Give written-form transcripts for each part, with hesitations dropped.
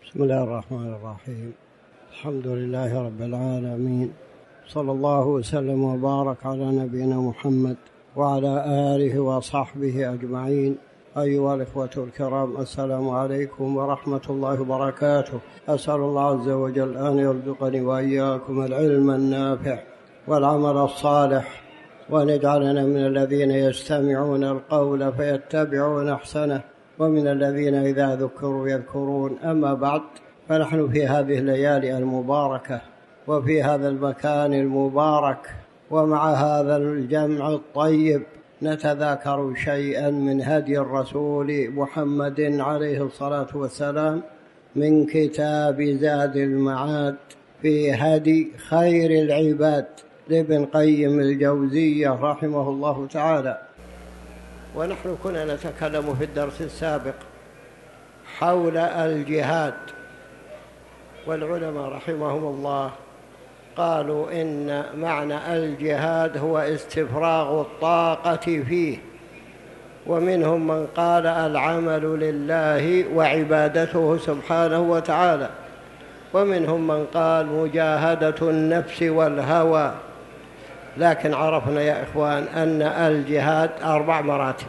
بسم الله الرحمن الرحيم. الحمد لله رب العالمين، صلى الله وسلم وبارك على نبينا محمد وعلى آله وصحبه أجمعين. أيها الإخوة الكرام، السلام عليكم ورحمة الله وبركاته. أسأل الله عز وجل أن يرزقني وإياكم العلم النافع والعمل الصالح، وأن يجعلنا من الذين يستمعون القول فيتبعون أحسنه، ومن الذين إذا ذكروا يذكرون. أما بعد، فنحن في هذه الليالي المباركة وفي هذا المكان المبارك ومع هذا الجمع الطيب نتذاكر شيئا من هدي الرسول محمد عليه الصلاة والسلام من كتاب زاد المعاد في هدي خير العباد لابن قيم الجوزية رحمه الله تعالى. ونحن كنا نتكلم في الدرس السابق حول الجهاد، والعلماء رحمهم الله قالوا إن معنى الجهاد هو استفراغ الطاقة فيه، ومنهم من قال العمل لله وعبادته سبحانه وتعالى، ومنهم من قال مجاهدة النفس والهوى. لكن عرفنا يا إخوان أن الجهاد 4 مراتب.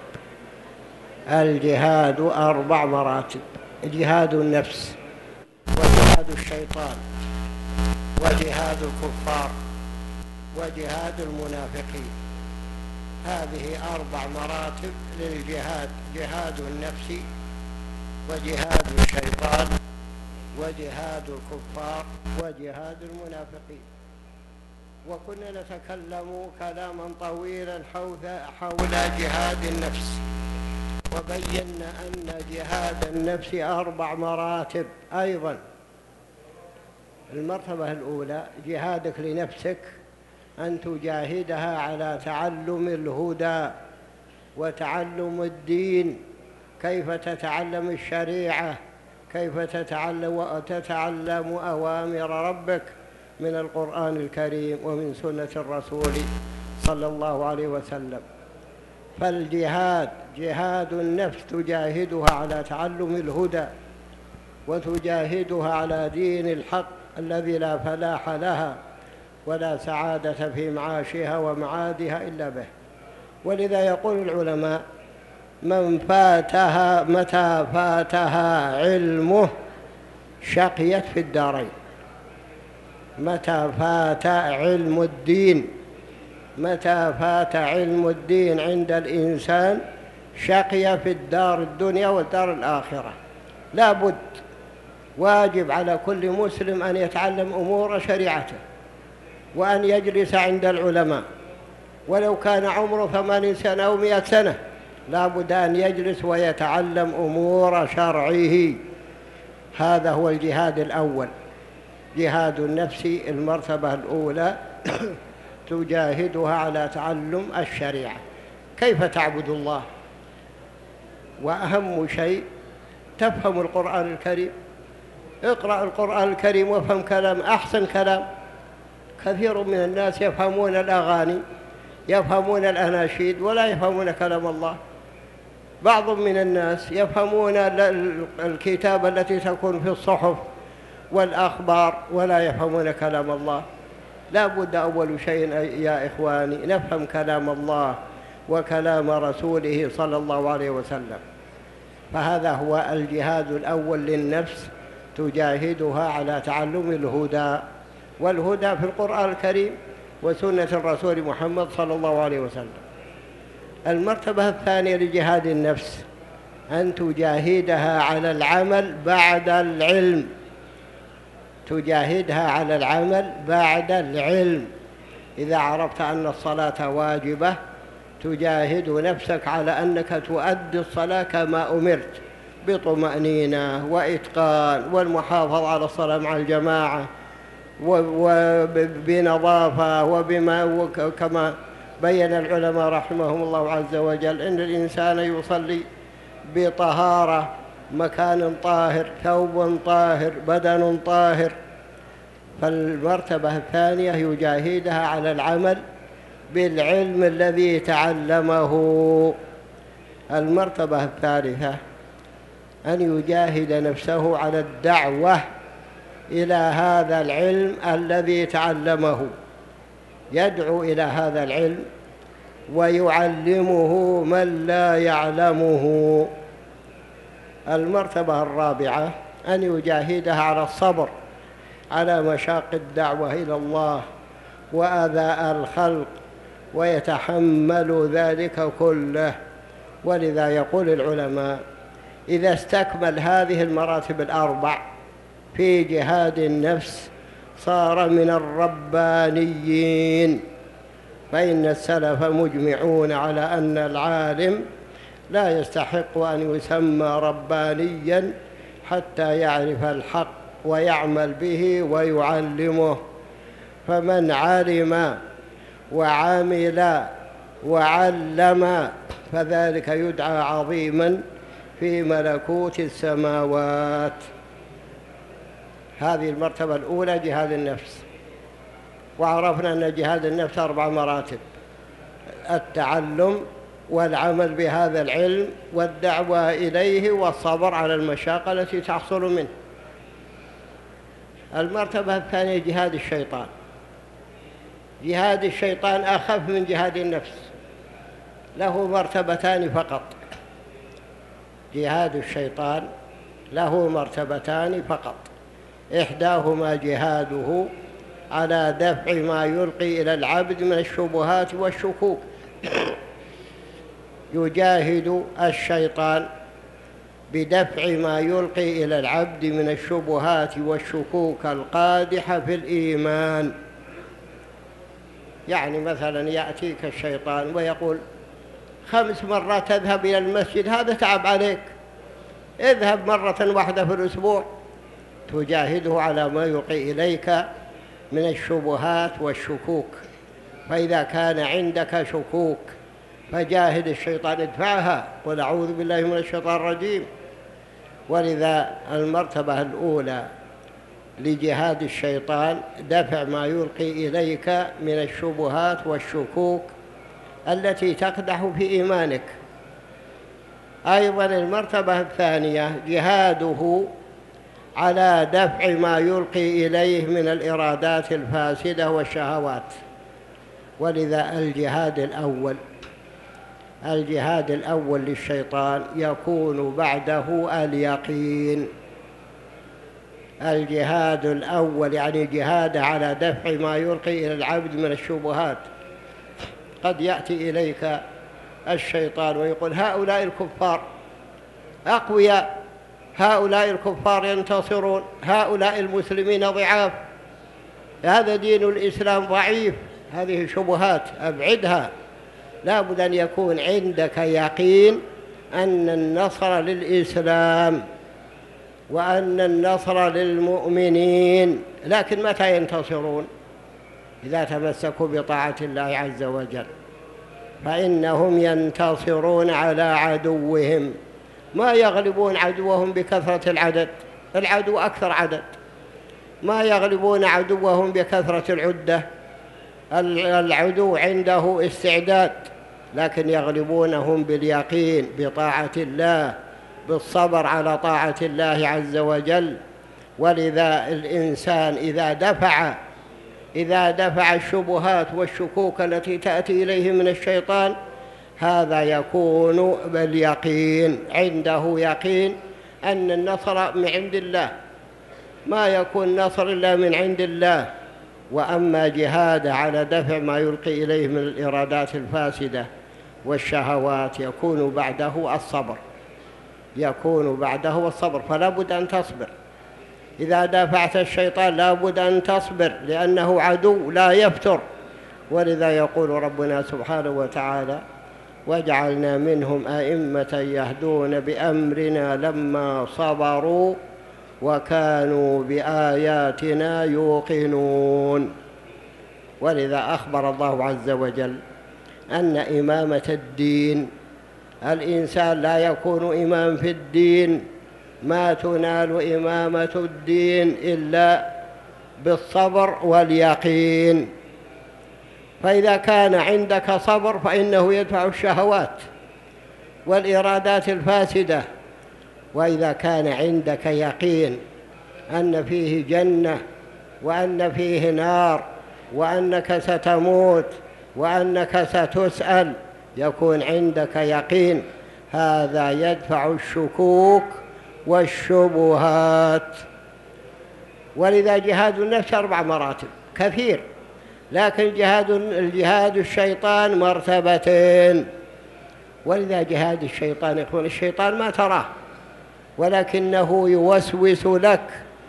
الجهاد 4 مراتب: جهاد النفس، وجهاد الشيطان، وجهاد الكفار، وجهاد المنافقين. هذه 4 مراتب للجهاد: جهاد النفس، وجهاد الشيطان، وجهاد الكفار، وجهاد المنافقين. وكنا نتكلم كلاما طويلا حول جهاد النفس، وبينا أن جهاد النفس 4 مراتب أيضا. المرتبة الأولى جهادك لنفسك، أن تجاهدها على تعلم الهدى وتعلم الدين، كيف تتعلم الشريعة، كيف تتعلم أوامر ربك من القرآن الكريم ومن سنة الرسول صلى الله عليه وسلم. فالجهاد جهاد النفس، تجاهدها على تعلم الهدى، وتجاهدها على دين الحق الذي لا فلاح لها ولا سعادة في معاشها ومعادها إلا به. ولذا يقول العلماء: متى فاتها علمه شقيت في الدارين. متى فات علم الدين، متى فات علم الدين عند الإنسان شقي في الدار الدنيا والدار الآخرة. لا بد، واجب على كل مسلم أن يتعلم أمور شريعته، وأن يجلس عند العلماء، ولو كان عمره 80 سنة أو 100 سنة لا بد أن يجلس ويتعلم أمور شرعه. هذا هو الجهاد الأول، جهاد النفس. المرتبة الأولى تجاهدها على تعلم الشريعة، كيف تعبد الله، وأهم شيء تفهم القرآن الكريم. اقرأ القرآن الكريم وافهم كلام، أحسن كلام. كثير من الناس يفهمون الأغاني، يفهمون الأناشيد، ولا يفهمون كلام الله. بعض من الناس يفهمون الكتاب التي تكون في الصحف والأخبار، ولا يفهمون كلام الله. لا بد أول شيء يا إخواني نفهم كلام الله وكلام رسوله صلى الله عليه وسلم. فهذا هو الجهاد الأول للنفس، تجاهدها على تعلم الهدى، والهدى في القرآن الكريم وسنة الرسول محمد صلى الله عليه وسلم. المرتبة الثانية لجهاد النفس أن تجاهدها على العمل بعد العلم، تجاهدها على العمل بعد العلم. إذا عرفت أن الصلاة واجبة تجاهد نفسك على أنك تؤدي الصلاة كما أمرت، بطمأنينة وإتقان، والمحافظة على الصلاة مع الجماعة وبنظافة، كما بين العلماء رحمهم الله عز وجل أن الإنسان يصلي بطهارة، مكان طاهر، ثوب طاهر، بدن طاهر. فالمرتبة الثانية يجاهدها على العمل بالعلم الذي تعلمه. المرتبة الثالثة أن يجاهد نفسه على الدعوة إلى هذا العلم الذي تعلمه، يدعو إلى هذا العلم ويعلمه من لا يعلمه. المرتبة الرابعة أن يجاهدها على الصبر على مشاق الدعوة إلى الله وآذاء الخلق، ويتحمل ذلك كله. ولذا يقول العلماء: إذا استكمل هذه المراتب الأربع في جهاد النفس صار من الربانيين. فإن السلف مجمعون على أن العالم لا يستحق أن يسمى ربانيا حتى يعرف الحق ويعمل به ويعلمه. فمن علم وعمل وعلم فذلك يدعى عظيما في ملكوت السماوات. هذه المرتبة الأولى جهاد النفس. وعرفنا أن جهاد النفس 4 مراتب: التعلم والعمل بهذا العلم والدعوة إليه والصبر على المشاقة التي تحصل منه. المرتبة الثانية جهاد الشيطان. جهاد الشيطان أخف من جهاد النفس، له مرتبتان فقط. جهاد الشيطان له مرتبتان فقط، إحداهما جهاده على دفع ما يلقي إلى العبد من الشبهات والشكوك. يجاهد الشيطان بدفع ما يلقي إلى العبد من الشبهات والشكوك القادحة في الإيمان. يعني مثلا يأتيك الشيطان ويقول: 5 مرات تذهب إلى المسجد، هذا تعب عليك، اذهب مرة واحدة في الأسبوع. تجاهده على ما يلقي إليك من الشبهات والشكوك. فإذا كان عندك شكوك فجاهد الشيطان، ادفعها، قل أعوذ بالله من الشيطان الرجيم. ولذا المرتبة الأولى لجهاد الشيطان دفع ما يلقي إليك من الشبهات والشكوك التي تقدح في إيمانك. أيضا المرتبة الثانية جهاده على دفع ما يلقي إليه من الإرادات الفاسدة والشهوات. ولذا الجهاد الأول للشيطان يكون بعده اليقين. الجهاد الأول يعني جهاد على دفع ما يلقي إلى العبد من الشبهات. قد يأتي إليك الشيطان ويقول: هؤلاء الكفار أقوياء، هؤلاء الكفار ينتصرون، هؤلاء المسلمين ضعاف، هذا دين الإسلام ضعيف. هذه شبهات، أبعدها. لا بد أن يكون عندك يقين أن النصر للإسلام وأن النصر للمؤمنين. لكن متى ينتصرون؟ إذا تمسكوا بطاعة الله عز وجل، فإنهم ينتصرون على عدوهم. ما يغلبون عدوهم بكثرة العدد، العدو أكثر عدد. ما يغلبون عدوهم بكثرة العدة، العدو عنده استعداد، لكن يغلبونهم باليقين، بطاعة الله، بالصبر على طاعة الله عز وجل. ولذا الإنسان إذا دفع الشبهات والشكوك التي تأتي إليه من الشيطان، هذا يكون باليقين، عنده يقين أن النصر من عند الله، ما يكون نصر إلا من عند الله. وأما جهاد على دفع ما يلقي إليه من الإرادات الفاسدة والشهوات يكون بعده الصبر. فلا بد أن تصبر. إذا دافعت الشيطان لا بد أن تصبر، لأنه عدو لا يفتر. ولذا يقول ربنا سبحانه وتعالى: وجعلنا منهم أئمة يهدون بأمرنا لما صبروا وكانوا بآياتنا يوقنون. ولذا أخبر الله عز وجل أن إمامة الدين، الإنسان لا يكون إمام في الدين، ما تنال إمامة الدين إلا بالصبر واليقين. فإذا كان عندك صبر فإنه يدفع الشهوات والإرادات الفاسدة وإذا كان عندك يقين أن فيه جنة وأن فيه نار وأنك ستموت وأنك ستسأل، يكون عندك يقين، هذا يدفع الشكوك والشبهات. ولذا جهاد النفس 4 مراتب كثير، لكن الجهاد الشيطان مرتبتين. ولذا جهاد الشيطان يقول الشيطان ما تراه ولكنه يوسوس لك،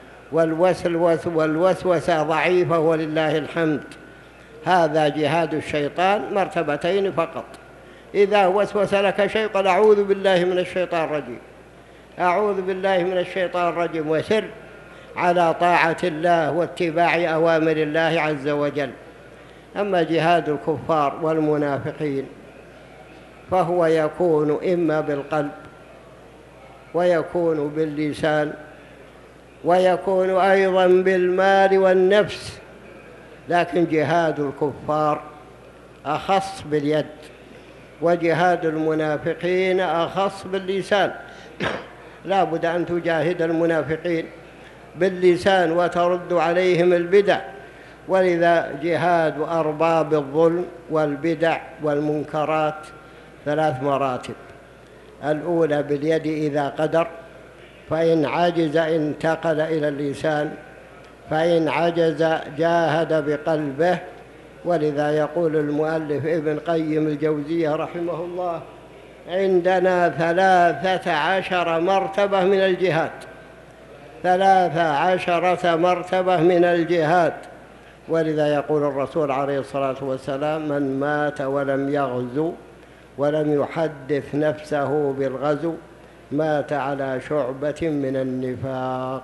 والوسوسة ضعيفة ولله الحمد. هذا جهاد الشيطان مرتبتين فقط. إذا وسوس لك شيء قل أعوذ بالله من الشيطان الرجيم، أعوذ بالله من الشيطان الرجيم، وسر على طاعة الله واتباع أوامر الله عز وجل. أما جهاد الكفار والمنافقين فهو يكون إما بالقلب ويكون باللسان ويكون أيضا بالمال والنفس، لكن جهاد الكفار أخص باليد، وجهاد المنافقين أخص باللسان. لا بد أن تجاهد المنافقين باللسان وترد عليهم البدع. ولذا جهاد أرباب الظلم والبدع والمنكرات 3 مراتب. الأولى باليد إذا قدر، فإن عجز انتقل إلى اللسان، فإن عجز جاهد بقلبه. ولذا يقول المؤلف ابن قيم الجوزية رحمه الله عندنا 13 مرتبة من الجهاد، 13 مرتبة من الجهاد. ولذا يقول الرسول عليه الصلاة والسلام من مات ولم يغزو ولم يحدث نفسه بالغزو مات على شعبة من النفاق.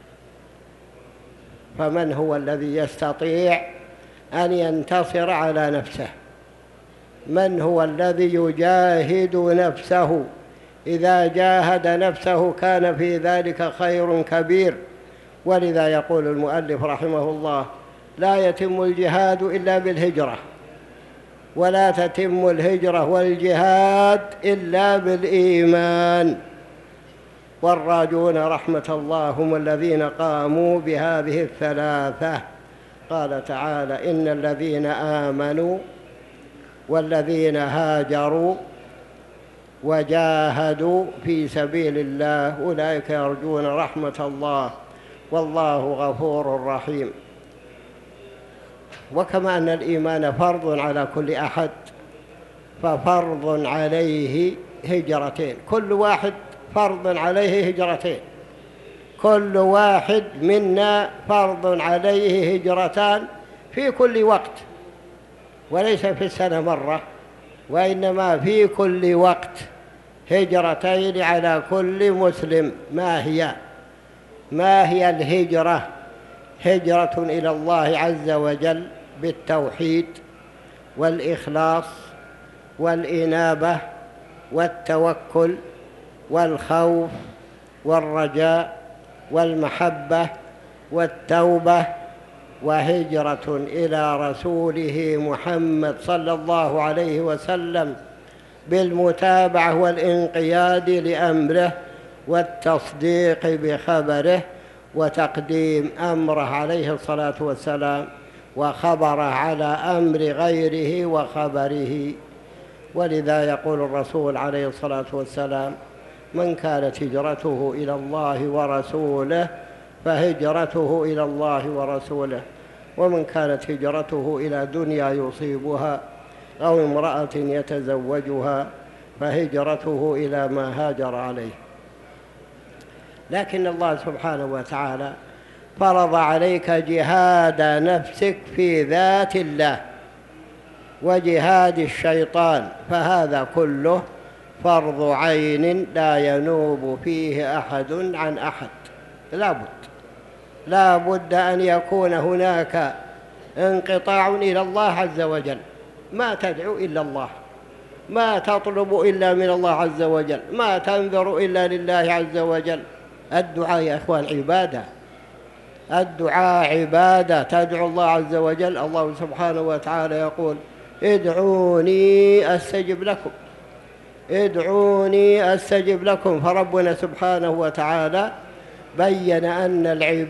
فمن هو الذي يستطيع أن ينتصر على نفسه؟ من هو الذي يجاهد نفسه؟ إذا جاهد نفسه كان في ذلك خير كبير. ولذا يقول المؤلف رحمه الله لا يتم الجهاد إلا بالهجرة، ولا تتم الهجرة والجهاد إلا بالإيمان. والراجون رحمة الله هم الذين قاموا بهذه 3. قال تعالى إن الذين آمنوا والذين هاجروا وجاهدوا في سبيل الله أولئك يرجون رحمة الله والله غفور رحيم. وكما أن الإيمان فرض على كل أحد ففرض عليه هجرتين، كل واحد فرض عليه هجرتين، كل واحد منا فرض عليه هجرتان في كل وقت، وليس في السنة مرة، وإنما في كل وقت هجرتين على كل مسلم. ما هي الهجرة؟ هجرة إلى الله عز وجل بالتوحيد والإخلاص والإنابة والتوكل والخوف والرجاء والمحبة والتوبة، وهجرة إلى رسوله محمد صلى الله عليه وسلم بالمتابعة والانقياد لأمره والتصديق بخبره وتقديم أمره عليه الصلاة والسلام وخبره على أمر غيره وخبره. ولذا يقول الرسول عليه الصلاة والسلام من كانت هجرته إلى الله ورسوله فهجرته إلى الله ورسوله، ومن كانت هجرته إلى دنيا يصيبها أو امرأة يتزوجها فهجرته إلى ما هاجر عليه. لكن الله سبحانه وتعالى فرض عليك جهاد نفسك في ذات الله وجهاد الشيطان، فهذا كله فرض عين لا ينوب فيه أحد عن أحد. لا بد أن يكون هناك انقطاع إلى الله عز وجل، ما تدعو إلا الله، ما تطلب إلا من الله عز وجل، ما تنذر إلا لله عز وجل. الدعاء يا إخوان عبادة، الدعاء عبادة، تدعو الله عز وجل. الله سبحانه وتعالى يقول ادعوني أستجب لكم، ادعوني أستجب لكم. فربنا سبحانه وتعالى بين أن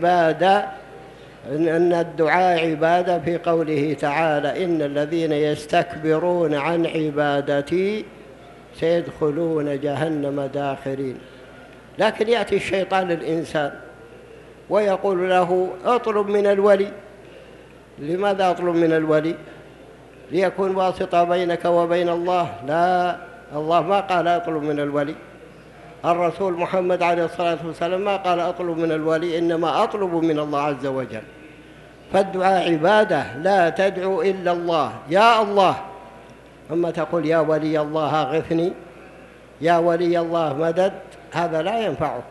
الدعاء عبادة في قوله تعالى: إن الذين يستكبرون عن عبادتي سيدخلون جهنم داخرين. لكن يأتي الشيطان للإنسان ويقول له: اطلب من الولي. لماذا أطلب من الولي؟ ليكون واسطة بينك وبين الله. لا، الله ما قال أطلب من الولي. الرسول محمد عليه الصلاة والسلام ما قال أطلب من الولي، إنما أطلب من الله عز وجل. فالدعاء عبادة، لا تدعو إلا الله. يا الله، أما تقول يا ولي الله أغثني، يا ولي الله مدد، هذا لا ينفعك.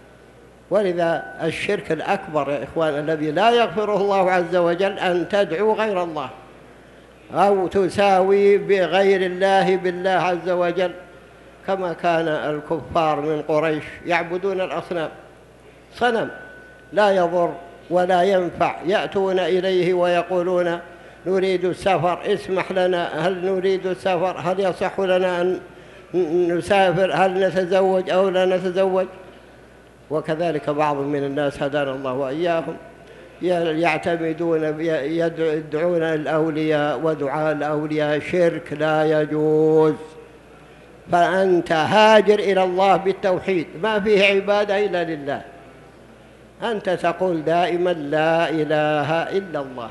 ولذا الشرك الأكبر يا إخوان الذي لا يغفره الله عز وجل أن تدعو غير الله أو تساوي بغير الله بالله عز وجل، كما كان الكفار من قريش يعبدون الأصنام، صنم لا يضر ولا ينفع، يأتون إليه ويقولون: نريد السفر، اسمح لنا، هل نريد السفر؟ هل يصح لنا أن نسافر؟ هل نتزوج أو لا نتزوج؟ وكذلك بعض من الناس هدانا الله وإياهم يعتمدون يدعون الأولياء، ودعاء الأولياء شرك لا يجوز. فأنت هاجر إلى الله بالتوحيد، ما فيه عبادة إلا لله. أنت تقول دائما: لا إله إلا الله،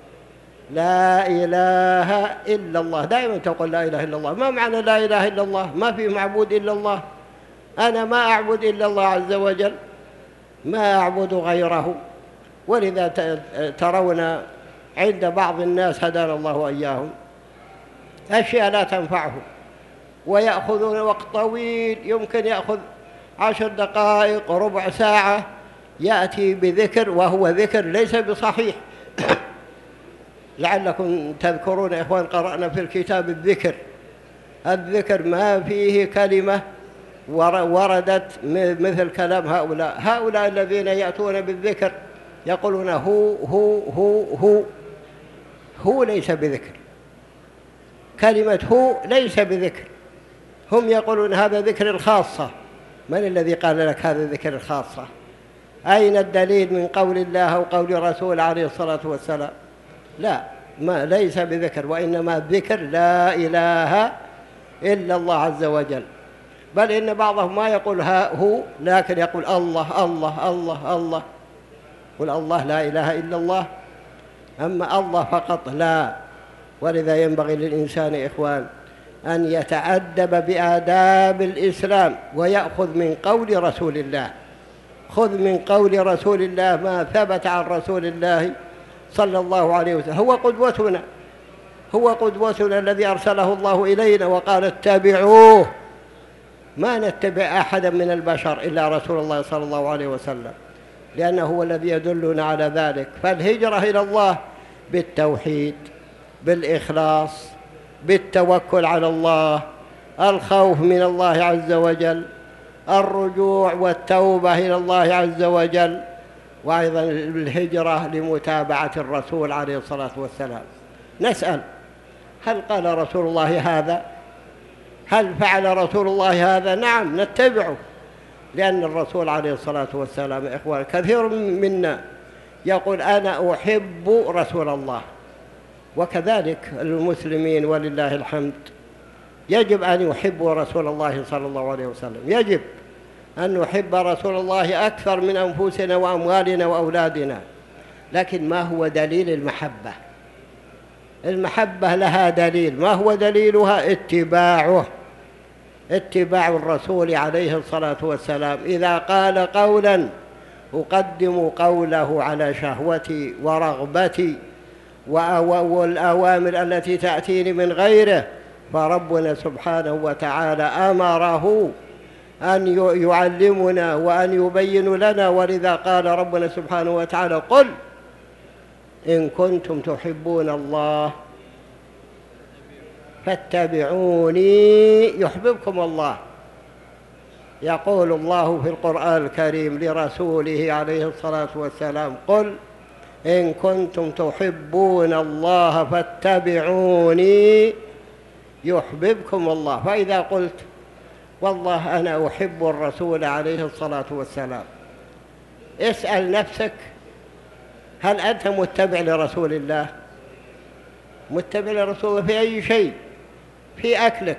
لا إله إلا الله، دائما تقول لا إله إلا الله. ما معنى لا إله إلا الله؟ ما في معبود إلا الله. أنا ما أعبد إلا الله عز وجل، ما أعبد غيره. ولذا ترون عند بعض الناس هدانا الله وإياهم أشياء لا تنفعهم، ويأخذون وقت طويل، يمكن يأخذ 10 دقائق، ربع ساعة، يأتي بذكر وهو ذكر ليس بصحيح. لعلكم تذكرون يا إخوان، قرأنا في الكتاب الذكر ما فيه كلمة وردت مثل كلام هؤلاء الذين يأتون بالذكر يقولون هو ليس بذكر، كلمة هو ليس بذكر. هم يقولون هذا ذكر الخاصة. من الذي قال لك هذا ذكر الخاصة؟ أين الدليل من قول الله أو قول رسول عليه الصلاة والسلام؟ لا، ما ليس بذكر، وإنما ذكر لا إله إلا الله عز وجل. بل إن بعضهم ما يقول هو، لكن يقول الله الله الله الله. قل الله لا إله إلا الله، أما الله فقط لا. ولذا ينبغي للإنسان يا إخوان أن يتأدب بآداب الإسلام ويأخذ من قول رسول الله. خذ من قول رسول الله ما ثبت عن رسول الله صلى الله عليه وسلم. هو قدوتنا الذي أرسله الله إلينا وقال: اتبعوه. ما نتبع أحدا من البشر إلا رسول الله صلى الله عليه وسلم، لأنه هو الذي يدلنا على ذلك. فالهجرة إلى الله بالتوحيد، بالإخلاص، بالتوكل على الله، الخوف من الله عز وجل، الرجوع والتوبة إلى الله عز وجل، وأيضا الهجرة لمتابعة الرسول عليه الصلاة والسلام. نسأل: هل قال رسول الله هذا؟ هل فعل رسول الله هذا؟ نعم، نتبعه، لأن الرسول عليه الصلاة والسلام يا إخوان كثير منا يقول: أنا أحب رسول الله. وكذلك المسلمين ولله الحمد يجب أن يحبوا رسول الله صلى الله عليه وسلم. يجب أن نحب رسول الله أكثر من أنفسنا وأموالنا وأولادنا. لكن ما هو دليل المحبة؟ المحبة لها دليل. ما هو دليلها؟ اتباع الرسول عليه الصلاة والسلام. إذا قال قولا أقدم قوله على شهوتي ورغبتي والأوامر التي تأتيني من غيره. فربنا سبحانه وتعالى أمره أن يعلمنا وأن يبين لنا. ولذا قال ربنا سبحانه وتعالى: قل إن كنتم تحبون الله فاتبعوني يحببكم الله. يقول الله في القرآن الكريم لرسوله عليه الصلاة والسلام: قل إن كنتم تحبون الله فاتبعوني يحببكم الله. فإذا قلت والله أنا أحب الرسول عليه الصلاة والسلام. اسأل نفسك، هل أنت متبع لرسول الله؟ متبع لرسول الله في أي شيء؟ في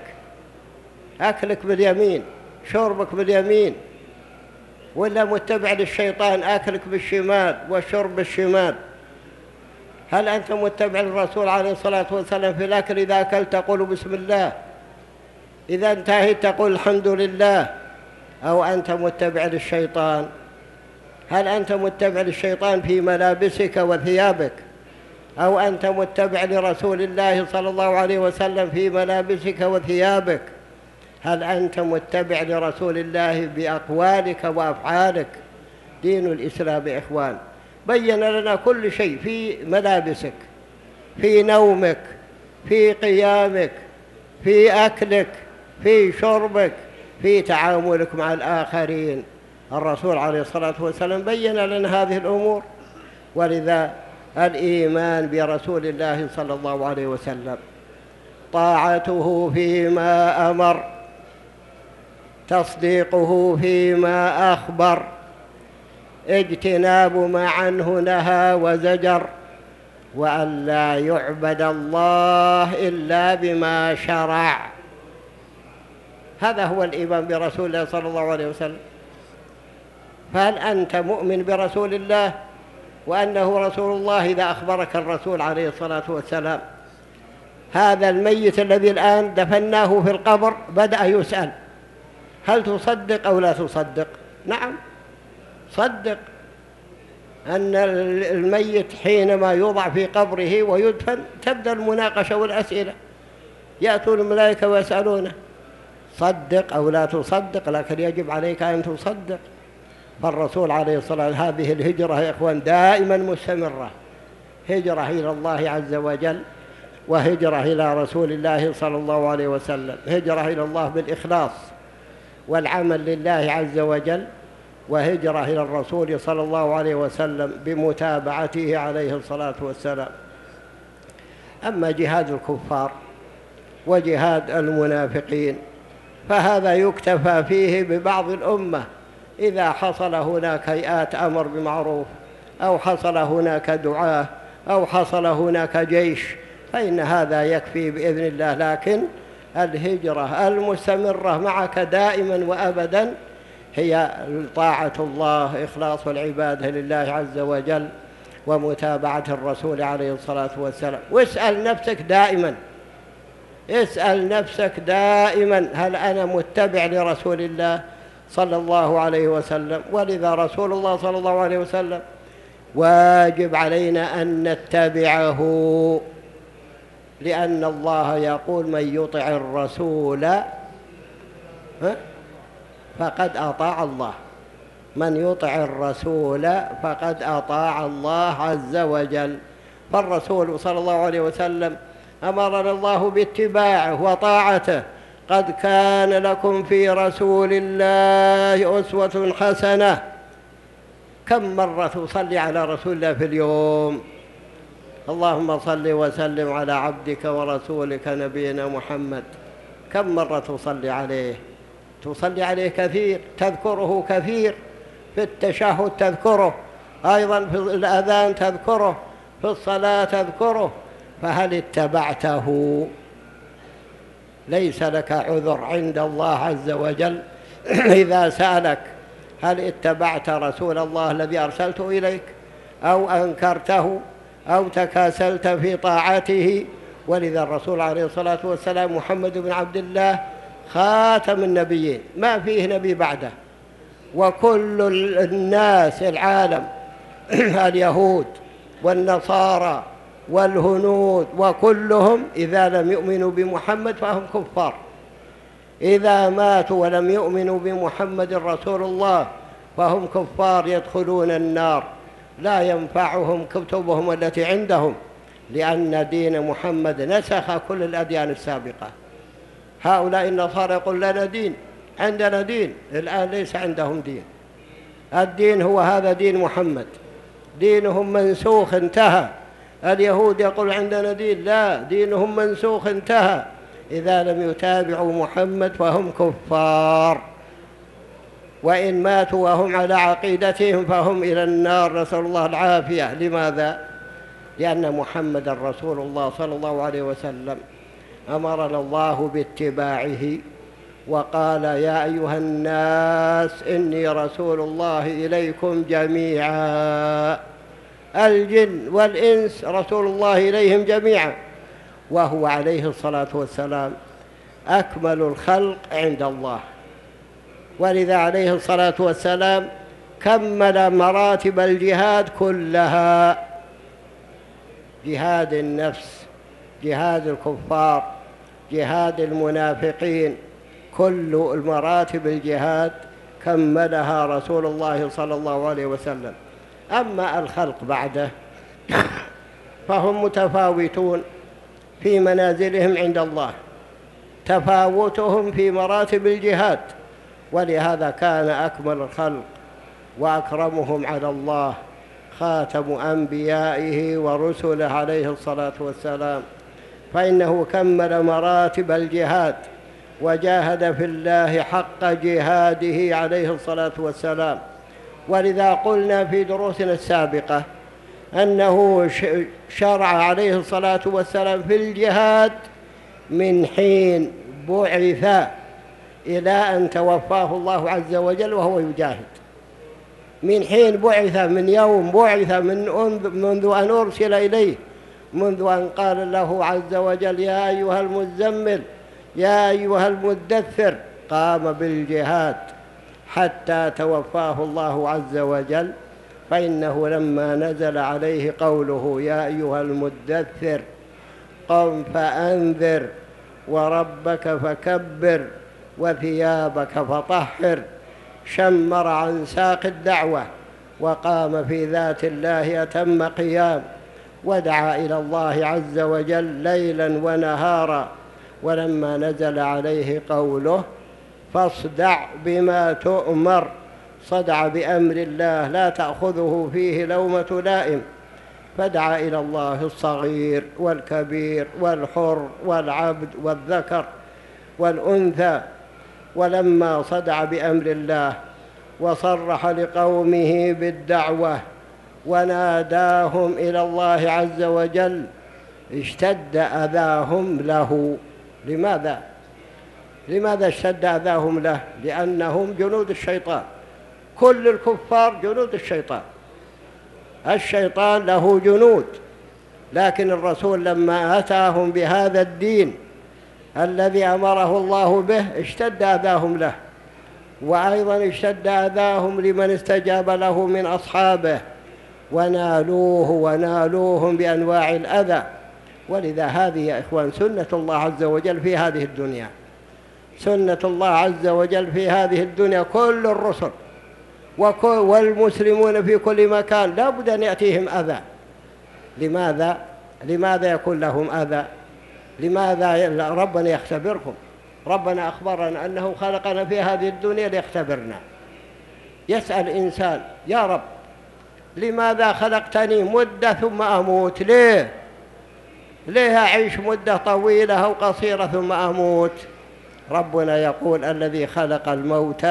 أكلك باليمين، شربك باليمين، ولا متبع للشيطان، أكلك بالشمال والشرب بالشمال؟ هل أنت متبع للرسول عليه الصلاة والسلام في الأكل؟ إذا أكلت تقول بسم الله، إذا انتهيت تقول الحمد لله، أو أنت متبع للشيطان؟ هل أنت متبع للشيطان في ملابسك وثيابك، أو أنت متبع لرسول الله صلى الله عليه وسلم في ملابسك وثيابك؟ هل أنت متبع لرسول الله بأقوالك وأفعالك؟ دين الإسلام إخوان بين لنا كل شيء، في ملابسك، في نومك، في قيامك، في أكلك، في شربك، في تعاملك مع الآخرين. الرسول عليه الصلاة والسلام بين لنا هذه الأمور. ولذا الإيمان برسول الله صلى الله عليه وسلم طاعته فيما أمر، تصديقه فيما أخبر، اجتناب ما عنه نهى وزجر، وأن لا يعبد الله إلا بما شرع. هذا هو الإيمان برسول الله صلى الله عليه وسلم. فهل أنت مؤمن برسول الله وأنه رسول الله إذا أخبرك الرسول عليه الصلاة والسلام؟ هذا الميت الذي الآن دفناه في القبر بدأ يسأل، هل تصدق أو لا تصدق؟ نعم صدق أن الميت حينما يوضع في قبره ويدفن تبدأ المناقشة والأسئلة، يأتون الملائكة ويسألونه صدق أو لا تصدق، لكن يجب عليك أن تصدق. فالرسول عليه الصلاة والسلام هذه الهجرة يا إخوان دائما مستمرة، هجرة إلى الله عز وجل، وهجرة إلى رسول الله صلى الله عليه وسلم، هجرة إلى الله بالإخلاص والعمل لله عز وجل، وهجرة إلى الرسول صلى الله عليه وسلم بمتابعته عليه الصلاة والسلام. أما جهاد الكفار وجهاد المنافقين فهذا يكتفى فيه ببعض الأمة، إذا حصل هناك هيئات أمر بمعروف، أو حصل هناك دعاة، أو حصل هناك جيش، فإن هذا يكفي بإذن الله. لكن الهجرة المستمرة معك دائما وأبدا هي طاعة الله، إخلاص العبادة لله عز وجل، ومتابعة الرسول عليه الصلاة والسلام. واسأل نفسك دائما، اسأل نفسك دائما، هل أنا متبع لرسول الله صلى الله عليه وسلم؟ ولذا رسول الله صلى الله عليه وسلم واجب علينا أن نتبعه، لأن الله يقول من يطع الرسول فقد أطاع الله، من يطع الرسول فقد أطاع الله عز وجل. فالرسول صلى الله عليه وسلم أمرنا الله باتباعه وطاعته. قد كان لكم في رسول الله أسوة حسنة. كم مرة تصلي على رسول الله في اليوم؟ اللهم صل وسلم على عبدك ورسولك نبينا محمد. كم مرة تصلي عليه؟ تصلي عليه كثير، تذكره كثير، في التشهد تذكره، أيضا في الأذان تذكره، في الصلاة تذكره. فهل اتبعته؟ ليس لك عذر عند الله عز وجل إذا سألك هل اتبعت رسول الله الذي أرسلته إليك، أو أنكرته، أو تكاسلت في طاعته. ولذا الرسول عليه الصلاة والسلام محمد بن عبد الله خاتم النبيين، ما فيه نبي بعده. وكل الناس العالم اليهود والنصارى والهنود وكلهم إذا لم يؤمنوا بمحمد فهم كفار. إذا ماتوا ولم يؤمنوا بمحمد رسول الله فهم كفار يدخلون النار، لا ينفعهم كتبهم التي عندهم، لأن دين محمد نسخ كل الأديان السابقة. هؤلاء النصارى يقول لنا دين، عندنا دين، الآن ليس عندهم دين. الدين هو هذا دين محمد، دينهم منسوخ انتهى. اليهود يقول عندنا دين، لا، دينهم منسوخ انتهى. إذا لم يتابعوا محمد فهم كفار، وإن ماتوا وهم على عقيدتهم فهم إلى النار، نسأل الله العافية. لماذا؟ لأن محمد رسول الله صلى الله عليه وسلم أمرنا الله باتباعه، وقال يا أيها الناس إني رسول الله إليكم جميعا، الجن والإنس رسول الله إليهم جميعا، وهو عليه الصلاة والسلام أكمل الخلق عند الله، ولذا عليه الصلاة والسلام كمل مراتب الجهاد كلها: جهاد النفس، جهاد الكفار، جهاد المنافقين، كل المراتب الجهاد كملها رسول الله صلى الله عليه وسلم. أما الخلق بعده فهم متفاوتون في منازلهم عند الله، تفاوتهم في مراتب الجهاد، ولهذا كان أكمل الخلق وأكرمهم على الله خاتم أنبيائه ورسله عليه الصلاة والسلام، فإنه كمل مراتب الجهاد وجاهد في الله حق جهاده عليه الصلاة والسلام. ولذا قلنا في دروسنا السابقة أنه شرع عليه الصلاة والسلام في الجهاد من حين بعث إلى أن توفاه الله عز وجل وهو يجاهد، من حين بعث، من يوم بعث، منذ أن أرسل إليه، منذ أن قال له عز وجل يا أيها المزمل يا أيها المدثر، قام بالجهاد حتى توفاه الله عز وجل. فإنه لما نزل عليه قوله يا أيها المدثر قم فأنذر وربك فكبر وثيابك فطهر، شمر عن ساق الدعوة وقام في ذات الله أتم قيام، ودعا إلى الله عز وجل ليلا ونهارا. ولما نزل عليه قوله فاصدع بما تؤمر، صدع بأمر الله لا تأخذه فيه لومة لائم، فدعا إلى الله الصغير والكبير والحر والعبد والذكر والأنثى. ولما صدع بأمر الله وصرح لقومه بالدعوة وناداهم إلى الله عز وجل اشتد أذاهم له. لماذا اشتد أذاهم له؟ لأنهم جنود الشيطان، كل الكفار جنود الشيطان، الشيطان له جنود، لكن الرسول لما أتاهم بهذا الدين الذي أمره الله به اشتد أذاهم له، وأيضا اشتد أذاهم لمن استجاب له من أصحابه، ونالوهم بأنواع الأذى. ولذا هذه يا إخوان سنة الله عز وجل في هذه الدنيا، سنة الله عز وجل في هذه الدنيا، كل الرسل والمسلمون في كل مكان لا بد أن يأتيهم أذى. لماذا يكون لهم أذى؟ لماذا؟ ربنا يختبرهم، ربنا أخبرنا أنه خلقنا في هذه الدنيا ليختبرنا. يسأل إنسان يا رب لماذا خلقتني مدة ثم أموت؟ ليه أعيش مدة طويلة أو قصيرة ثم أموت؟ ربنا يقول الذي خلق الموت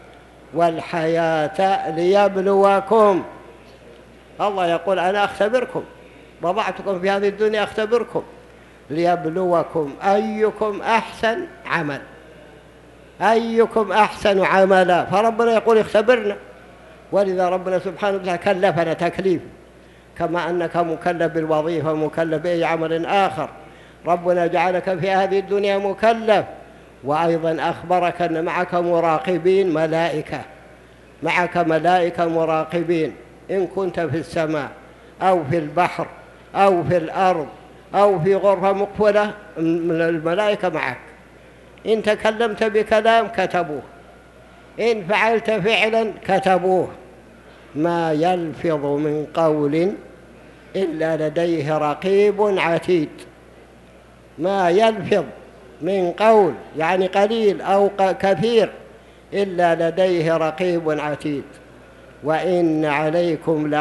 والحياة ليبلوكم. الله يقول أنا أختبركم، وضعتكم في هذه الدنيا أختبركم ليبلوكم أيكم أحسن عمل، أيكم أحسن عملا. فربنا يقول اختبرنا، ولذا ربنا سبحانه وتعالى كلفنا تكليف، كما أنك مكلف بالوظيفة مكلف بأي عمل آخر. ربنا جعلك في هذه الدنيا مكلف، وأيضا أخبرك أن معك مراقبين ملائكة، معك ملائكة مراقبين، إن كنت في السماء أو في البحر أو في الأرض أو في غرفة مقفلة الملائكة معك. إن تكلمت بكلام كتبوه، إن فعلت فعلا كتبوه. ما يلفظ من قول إلا لديه رقيب عتيد. ما يلفظ من قول يعني قليل أو كثير إلا لديه رقيب عتيد. وإن عليكم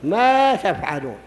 ما تفعلون.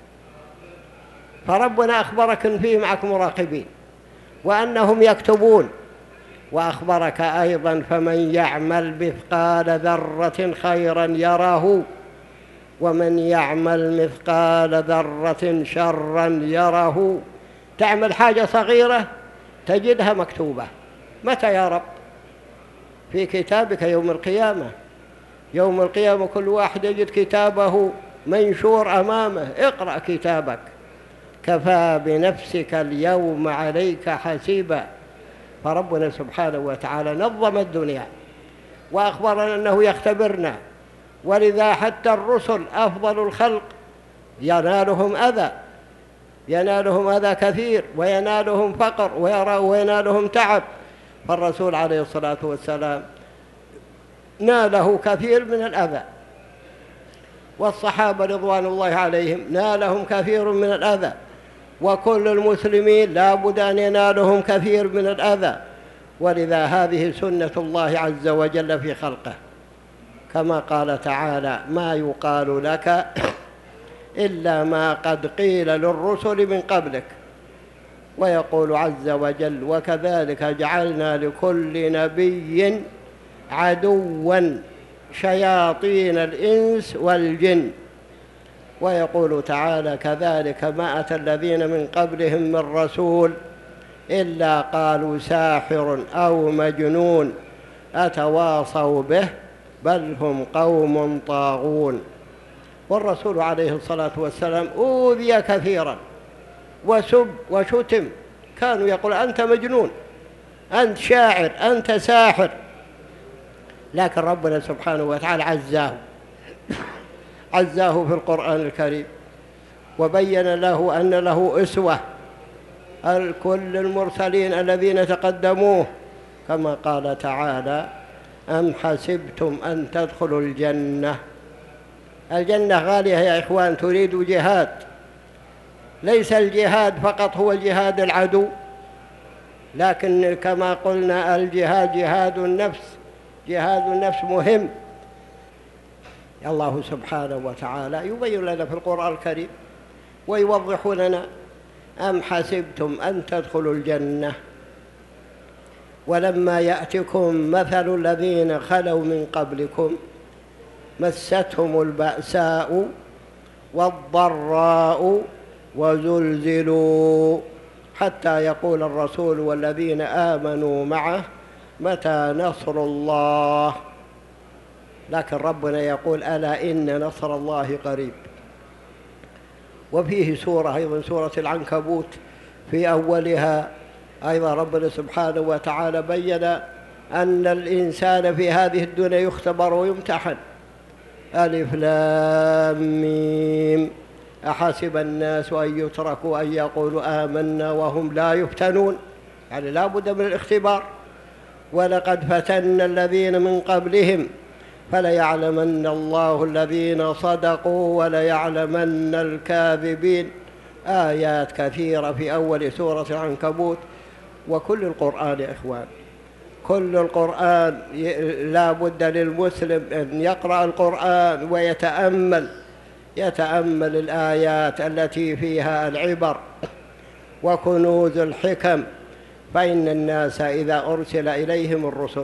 فربنا أخبرك أن فيه معك مراقبين وأنهم يكتبون، وأخبرك أيضا فمن يعمل مثقال ذرة خيرا يره ومن يعمل مثقال ذرة شرا يره. تعمل حاجة صغيرة تجدها مكتوبة. متى يا رب؟ في كتابك يوم القيامة. يوم القيامة كل واحد يجد كتابه منشور أمامه. اقرأ كتابك كفى بنفسك اليوم عليك حسيبا. فربنا سبحانه وتعالى نظم الدنيا وأخبرنا أنه يختبرنا، ولذا حتى الرسل أفضل الخلق ينالهم أذى كثير، وينالهم فقر، وينالهم تعب. فالرسول عليه الصلاة والسلام ناله كثير من الأذى، والصحابة رضوان الله عليهم نالهم كثير من الأذى، وكل المسلمين لا بد أن ينالهم كثير من الأذى. ولذا هذه سنة الله عز وجل في خلقه، كما قال تعالى: ما يقال لك إلا ما قد قيل للرسل من قبلك. ويقول عز وجل: وكذلك جعلنا لكل نبي عدوا شياطين الإنس والجن. ويقول تعالى: كذلك ما أتى الذين من قبلهم من رسول إلا قالوا ساحر أو مجنون أتواصوا به بل هم قوم طاغون. والرسول عليه الصلاة والسلام أوذي كثيرا وسب وشتم. كانوا يقول: أنت مجنون، أنت شاعر، أنت ساحر. لكن ربنا سبحانه وتعالى عزاه في القرآن الكريم، وبين له أن له أسوة كل المرسلين الذين تقدموه، كما قال تعالى: أم حسبتم أن تدخلوا الجنة. الجنة غالية يا إخوان، تريد جهاد. ليس الجهاد فقط هو الجهاد العدو، لكن كما قلنا الجهاد جهاد النفس مهم. الله سبحانه وتعالى يبين لنا في القرآن الكريم ويوضح لنا: أم حسبتم أن تدخلوا الجنة ولما يأتكم مثل الذين خلوا من قبلكم مستهم البأساء والضراء وزلزلوا حتى يقول الرسول والذين آمنوا معه متى نصر الله. لكن ربنا يقول: ألا إن نصر الله قريب. وفيه سورة أيضا، سورة العنكبوت، في أولها أيضا ربنا سبحانه وتعالى بيّن أن الإنسان في هذه الدنيا يختبر ويمتحن. ألف لام ميم أحسب الناس أن يتركوا أن يقولوا آمنا وهم لا يفتنون. يعني لا بد من الاختبار. ولقد فتنا الذين من قبلهم فليعلمن الله الذين صدقوا وليعلمن الكاذبين. آيات كثيرة في أول سورة العنكبوت. وكل القرآن يا إخوان، كل القرآن لا بد للمسلم أن يقرأ القرآن ويتأمل الآيات التي فيها العبر وكنوز الحكم. فإن الناس إذا أرسل إليهم الرسل،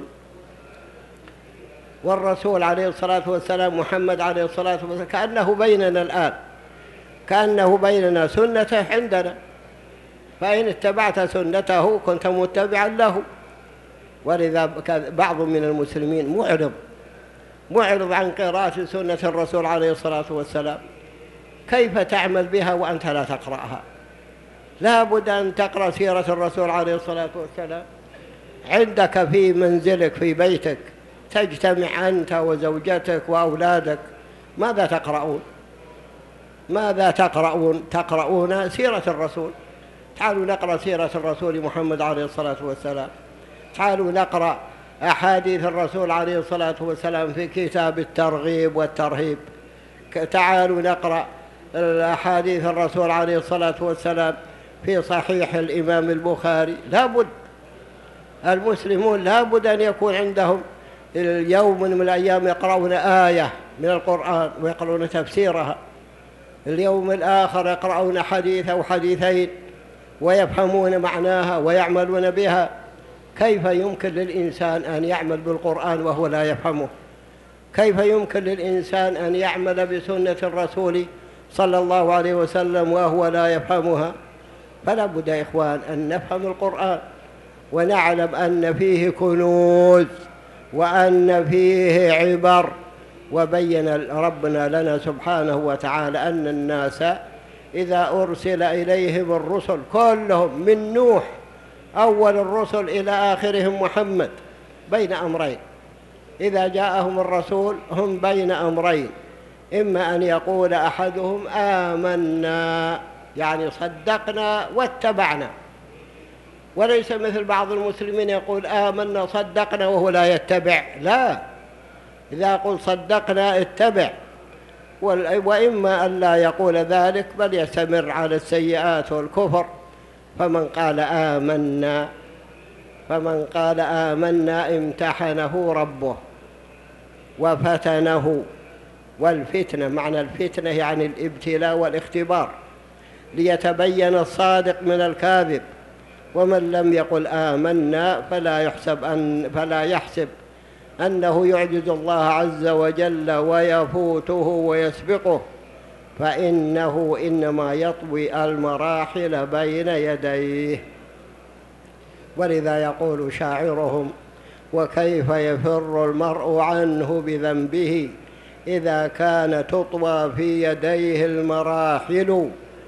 والرسول عليه الصلاة والسلام محمد عليه الصلاة والسلام كأنه بيننا الآن، كأنه بيننا، سنته عندنا، فإن اتبعت سنته كنت متبعا له. ولذا بعض من المسلمين معرض عن قراءة سنة الرسول عليه الصلاة والسلام. كيف تعمل بها وأنت لا تقرأها؟ لا بد أن تقرأ سيرة الرسول عليه الصلاة والسلام عندك في منزلك في بيتك، تجتمع أنت وزوجتك وأولادك. ماذا تقرؤون؟ تقرؤون سيرة الرسول. تعالوا نقرأ سيرة الرسول محمد عليه الصلاة والسلام. تعالوا نقرأ أحاديث الرسول عليه الصلاة والسلام في كتاب الترغيب والترهيب. تعالوا نقرأ أحاديث الرسول عليه الصلاة والسلام في صحيح الإمام البخاري. لابد المسلمون لابد أن يكون عندهم يوم من الأيام يقرؤون آية من القرآن ويقرؤون تفسيرها. اليوم الآخر يقرؤون حديث أو حديثين ويفهمون معناها ويعملون بها. كيف يمكن للإنسان أن يعمل بالقرآن وهو لا يفهمه؟ كيف يمكن للإنسان أن يعمل بسنة الرسول صلى الله عليه وسلم وهو لا يفهمها؟ فلا بد يا إخوان أن نفهم القرآن ونعلم أن فيه كنوز وأن فيه عبر. وبين ربنا لنا سبحانه وتعالى أن الناس إذا أرسل إليهم الرسل كلهم من نوح أول الرسل إلى آخرهم محمد بين أمرين. إذا جاءهم الرسول هم بين أمرين، إما أن يقول أحدهم آمنا يعني صدقنا واتبعنا، وليس مثل بعض المسلمين يقول آمنا صدقنا وهو لا يتبع. لا، إذا قل صدقنا اتبع. وإما أن لا يقول ذلك بل يستمر على السيئات والكفر. فمن قال آمنا امتحنه ربه وفتنه. والفتنة معنى الفتنة يعني الابتلاء والاختبار ليتبين الصادق من الكاذب. ومن لم يقل آمنا فلا يحسب أنه يعجز الله عز وجل ويفوته ويسبقه، فإنه إنما يطوي المراحل بين يديه. ولذا يقول شاعرهم: وكيف يفر المرء عنه بذنبه إذا كان تطوى في يديه المراحل.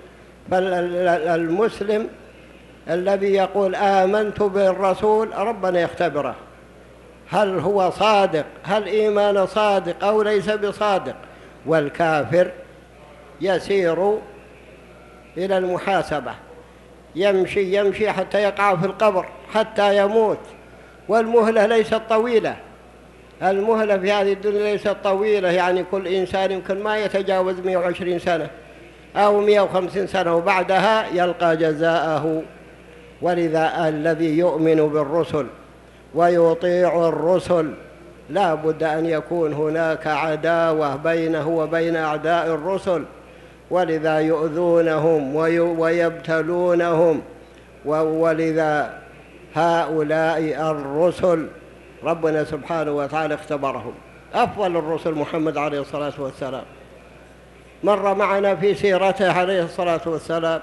فالمسلم الذي يقول آمنت بالرسول ربنا يختبره، هل هو صادق، هل إيمان صادق أو ليس بصادق. والكافر يسير إلى المحاسبة، يمشي حتى يقع في القبر حتى يموت. والمهلة ليست طويلة، المهلة في هذه الدنيا ليست طويلة، يعني كل إنسان يمكن ما يتجاوز 120 سنة أو 150 سنة وبعدها يلقى جزاءه. ولذا الذي يؤمن بالرسل ويطيع الرسل لا بد أن يكون هناك عداوة بينه وبين أعداء الرسل، ولذا يؤذونهم ويبتلونهم. ولذا هؤلاء الرسل ربنا سبحانه وتعالى اختبرهم. أفضل الرسل محمد عليه الصلاة والسلام، مر معنا في سيرته عليه الصلاة والسلام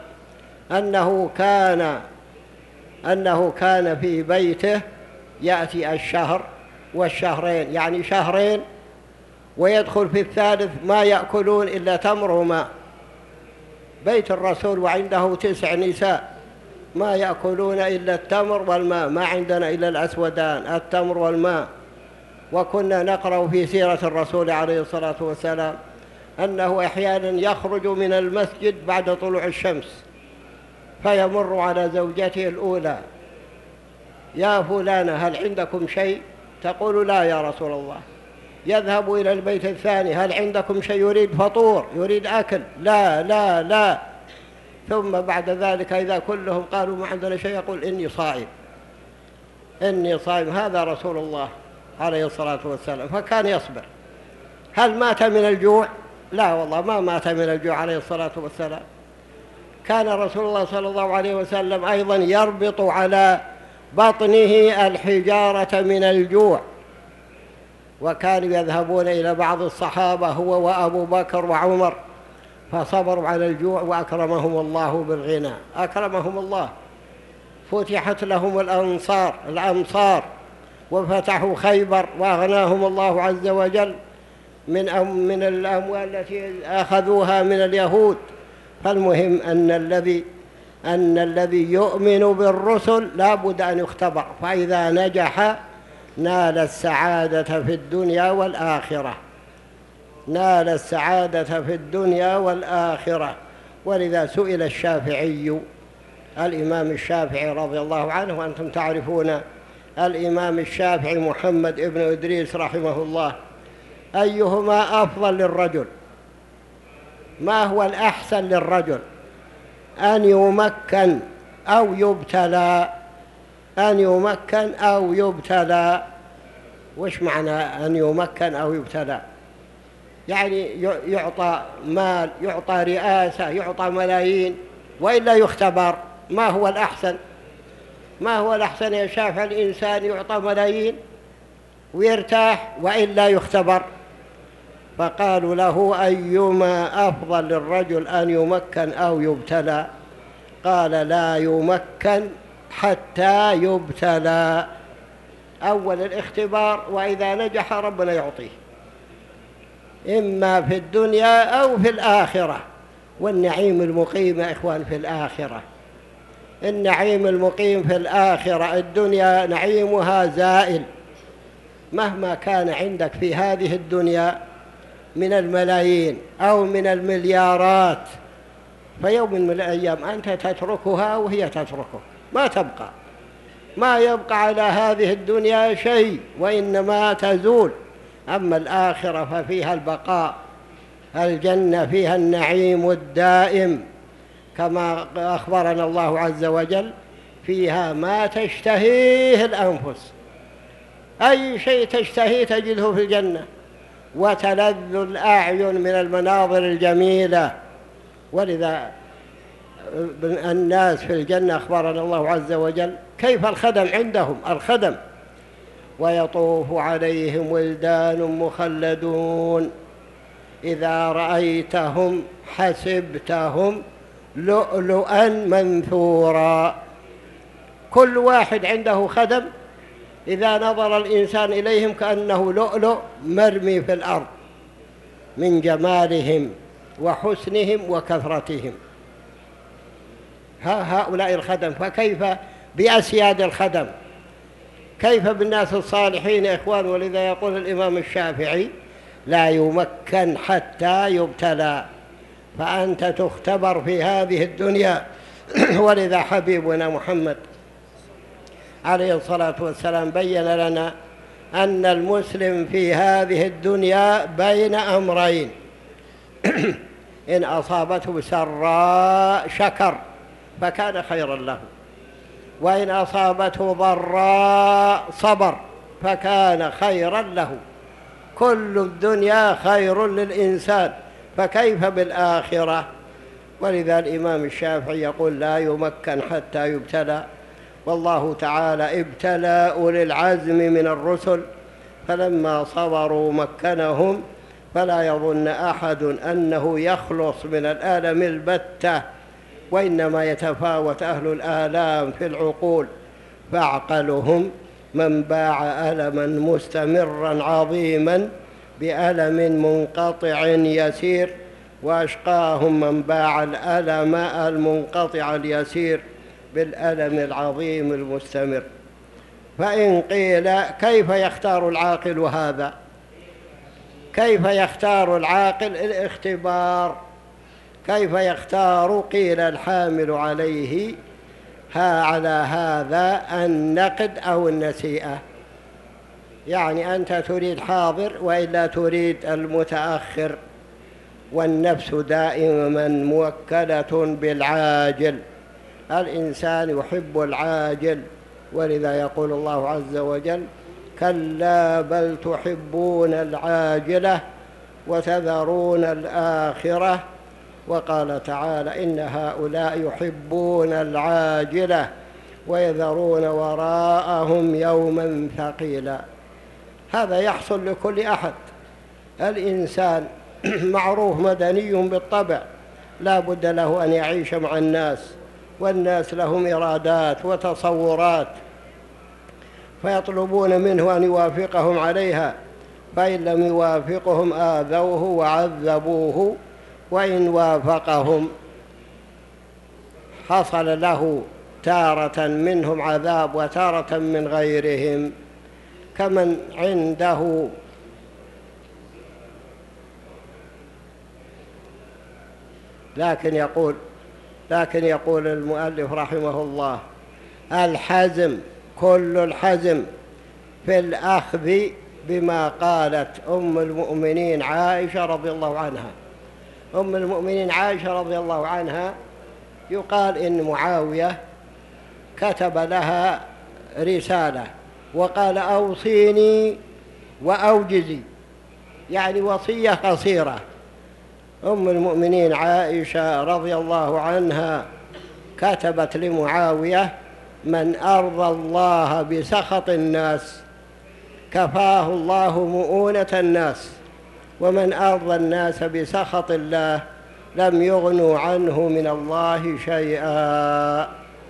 أنه كان في بيته يأتي الشهر والشهرين، يعني شهرين ويدخل في الثالث ما يأكلون إلا تمر وماء. بيت الرسول وعنده 9 نساء ما يأكلون إلا التمر والماء، ما عندنا إلا الأسودان التمر والماء. وكنا نقرأ في سيرة الرسول عليه الصلاة والسلام أنه أحيانا يخرج من المسجد بعد طلوع الشمس فيمر على زوجته الأولى: يا فلانة هل عندكم شيء؟ تقول: لا يا رسول الله. يذهب إلى البيت الثاني: هل عندكم شيء؟ يريد فطور، يريد أكل. لا لا لا. ثم بعد ذلك إذا كلهم قالوا ما عندنا شيء يقول: إني صائم، إني صائم. هذا رسول الله عليه الصلاة والسلام، فكان يصبر. هل مات من الجوع؟ لا والله ما مات من الجوع عليه الصلاة والسلام. كان رسول الله صلى الله عليه وسلم أيضا يربط على بطنه الحجارة من الجوع. وكانوا يذهبون إلى بعض الصحابة هو وأبو بكر وعمر فصبروا على الجوع وأكرمهم الله بالغنى، أكرمهم الله. فتحت لهم الأمصار وفتحوا خيبر وأغناهم الله عز وجل من الأموال التي أخذوها من اليهود. فالمهم أن الذي يؤمن بالرسل لا بد أن يختبر، فإذا نجح نال السعادة في الدنيا والآخرة، نال السعادة في الدنيا والآخرة. ولذا سئل الشافعي، الإمام الشافعي رضي الله عنه، وأنتم تعرفون الإمام الشافعي محمد ابن إدريس رحمه الله: أيهما أفضل للرجل؟ ما هو الأحسن للرجل؟ أن يمكن أو يبتلى؟ أن يمكن أو يبتلى. وش معنى أن يمكن أو يبتلى؟ يعني يعطى مال، يعطى رئاسة، يعطى ملايين، وإلا يختبر. ما هو الأحسن؟ ما هو الأحسن يا شافع؟ الإنسان يعطى ملايين ويرتاح، وإلا يختبر. فقالوا له: أيما أفضل للرجل، أن يمكن أو يبتلى؟ قال: لا يمكن حتى يبتلى. أول الاختبار، وإذا نجح ربنا يعطيه، إما في الدنيا أو في الآخرة. والنعيم المقيم يا إخوان في الآخرة. النعيم المقيم في الآخرة. الدنيا نعيمها زائل، مهما كان عندك في هذه الدنيا من الملايين أو من المليارات، فيوم من الأيام أنت تتركها وهي تتركك، ما تبقى، ما يبقى على هذه الدنيا شيء، وإنما تزول. أما الآخرة ففيها البقاء، الجنة فيها النعيم الدائم، كما أخبرنا الله عز وجل: فيها ما تشتهيه الأنفس. أي شيء تشتهيه تجده في الجنة، وتلذ الأعين من المناظر الجميلة. ولذا الناس في الجنة أخبرنا الله عز وجل كيف الخدم عندهم، الخدم: ويطوف عليهم ولدان مخلدون إذا رأيتهم حسبتهم لؤلؤا منثورا. كل واحد عنده خدم، إذا نظر الإنسان إليهم كأنه لؤلؤ مرمي في الأرض، من جمالهم وحسنهم وكثرتهم. هؤلاء الخدم، فكيف بأسياد الخدم؟ كيف بالناس الصالحين يا إخوان؟ ولذا يقول الإمام الشافعي: لا يمكن حتى يبتلى. فأنت تختبر في هذه الدنيا. ولذا حبيبنا محمد عليه الصلاة والسلام بين لنا أن المسلم في هذه الدنيا بين أمرين: إن أصابته سراء شكر فكان خيرا له، وإن أصابته ضراء صبر فكان خيرا له. كل الدنيا خير للإنسان، فكيف بالآخرة؟ ولذا الإمام الشافعي يقول: لا يمكن حتى يبتلى. والله تعالى ابتلى أولي العزم من الرسل، فلما صبروا مكنهم. فلا يظن أحد أنه يخلص من الآلم البتة، وإنما يتفاوت أهل الآلام في العقول، فأعقلهم من باع ألما مستمرا عظيما بألم منقطع يسير، وأشقاهم من باع الألم المنقطع اليسير بالألم العظيم المستمر. فإن قيل: كيف يختار العاقل هذا؟ كيف يختار العاقل الاختبار؟ كيف يختار؟ قيل: الحامل عليه على هذا النقد أو النسيئة. يعني أنت تريد حاضر وإلا تريد المتأخر، والنفس دائما موكلة بالعاجل. الإنسان يحب العاجل، ولذا يقول الله عز وجل: كلا بل تحبون العاجلة وتذرون الآخرة. وقال تعالى: إن هؤلاء يحبون العاجلة ويذرون وراءهم يوما ثقيلا. هذا يحصل لكل أحد. الإنسان معروف مدني بالطبع، لا بد له أن يعيش مع الناس، والناس لهم إرادات وتصورات، فيطلبون منه أن يوافقهم عليها، فإن لم يوافقهم آذوه وعذبوه، وإن وافقهم حصل له تارة منهم عذاب وتارة من غيرهم. كمن عنده لكن يقول المؤلف رحمه الله: الحزم، كل الحزم في الأخذ بما قالت أم المؤمنين عائشة رضي الله عنها. أم المؤمنين عائشة رضي الله عنها يقال إن معاوية كتب لها رسالة وقال: أوصيني وأوجزي. يعني وصية قصيرة. أم المؤمنين عائشة رضي الله عنها كتبت لمعاوية: من أرضى الله بسخط الناس كفاه الله مؤونة الناس، ومن أرضى الناس بسخط الله لم يغنوا عنه من الله شيئا.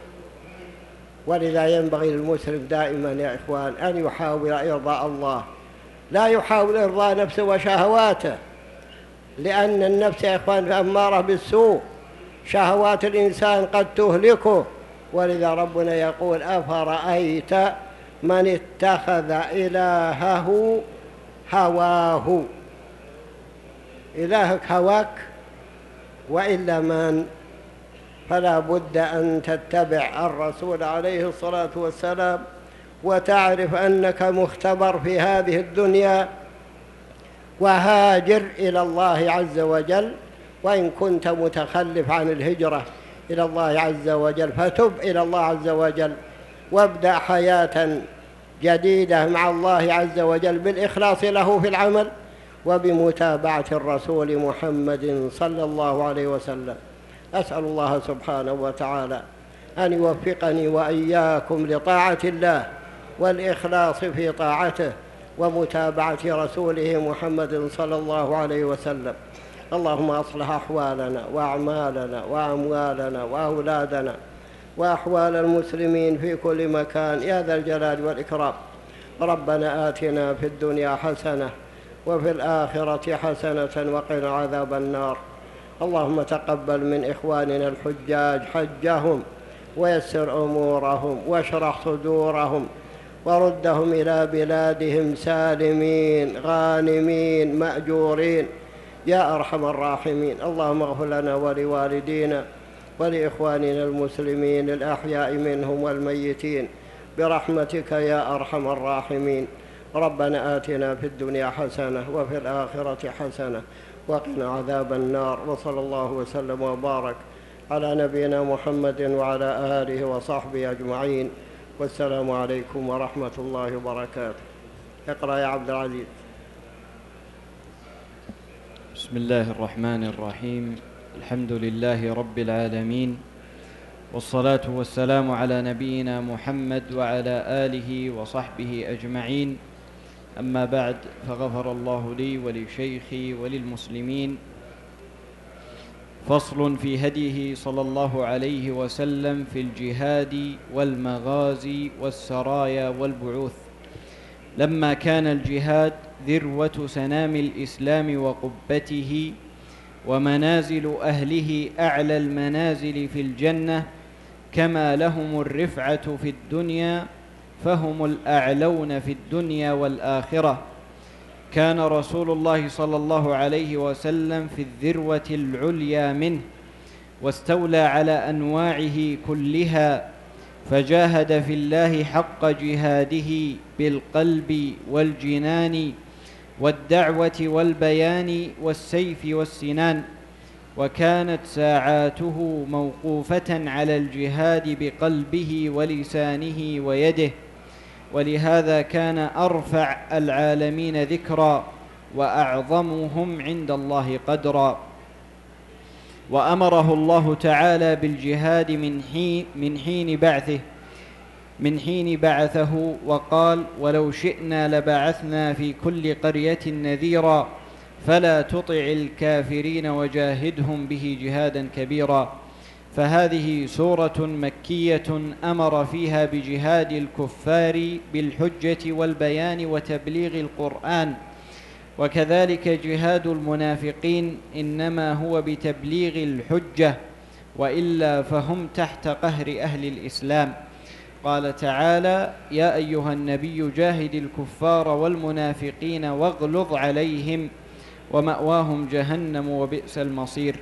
ولذا ينبغي للمسلم دائما يا إخوان أن يحاول إرضاء الله، لا يحاول إرضاء نفسه وشهواته، لأن النفس يا إخوان أمارة بالسوء، شهوات الإنسان قد تهلكه. ولذا ربنا يقول: أفرأيت من اتخذ إلهه هواه. إلهك هواك وإلا من؟ فلا بد أن تتبع الرسول عليه الصلاة والسلام، وتعرف أنك مختبر في هذه الدنيا، وهاجر إلى الله عز وجل. وإن كنت متخلف عن الهجرة إلى الله عز وجل فتب إلى الله عز وجل، وابدأ حياة جديدة مع الله عز وجل بالإخلاص له في العمل وبمتابعة الرسول محمد صلى الله عليه وسلم. أسأل الله سبحانه وتعالى أن يوفقني وإياكم لطاعة الله والإخلاص في طاعته ومتابعة رسوله محمد صلى الله عليه وسلم. اللهم أصلح أحوالنا وأعمالنا وأموالنا وأولادنا وأحوال المسلمين في كل مكان يا ذا الجلال والإكرام. ربنا آتنا في الدنيا حسنة وفي الآخرة حسنة وقنا عذاب النار. اللهم تقبل من إخواننا الحجاج حجهم، ويسر أمورهم، واشرح صدورهم، وردهم إلى بلادهم سالمين غانمين مأجورين يا أرحم الراحمين. اللهم اغفر لنا ولوالدينا ولإخواننا المسلمين الأحياء منهم والميتين برحمتك يا أرحم الراحمين. ربنا آتنا في الدنيا حسنة وفي الآخرة حسنة وقنا عذاب النار. وصلى الله وسلم وبارك على نبينا محمد وعلى آله وصحبه أجمعين، والسلام عليكم ورحمة الله وبركاته. اقرأ يا عبد العزيز. بسم الله الرحمن الرحيم. الحمد لله رب العالمين، والصلاة والسلام على نبينا محمد وعلى آله وصحبه أجمعين. أما بعد، فغفر الله لي ولشيخي وللمسلمين. فصل في هديه صلى الله عليه وسلم في الجهاد والمغازي والسرايا والبعوث. لما كان الجهاد ذروة سنام الإسلام وقبته، ومنازل أهله أعلى المنازل في الجنة، كما لهم الرفعة في الدنيا فهم الأعلون في الدنيا والآخرة، كان رسول الله صلى الله عليه وسلم في الذروة العليا منه، واستولى على أنواعه كلها، فجاهد في الله حق جهاده بالقلب والجنان والدعوة والبيان والسيف والسنان، وكانت ساعاته موقوفة على الجهاد بقلبه ولسانه ويده، ولهذا كان أرفع العالمين ذكرا وأعظمهم عند الله قدرا. وأمره الله تعالى بالجهاد من حين بعثه، وقال: ولو شئنا لبعثنا في كل قرية نذيرا فلا تطع الكافرين وجاهدهم به جهادا كبيرا. فهذه سورة مكية أمر فيها بجهاد الكفار بالحجة والبيان وتبليغ القرآن، وكذلك جهاد المنافقين إنما هو بتبليغ الحجة، وإلا فهم تحت قهر أهل الإسلام. قال تعالى: يا أيها النبي جاهد الكفار والمنافقين واغلظ عليهم ومأواهم جهنم وبئس المصير.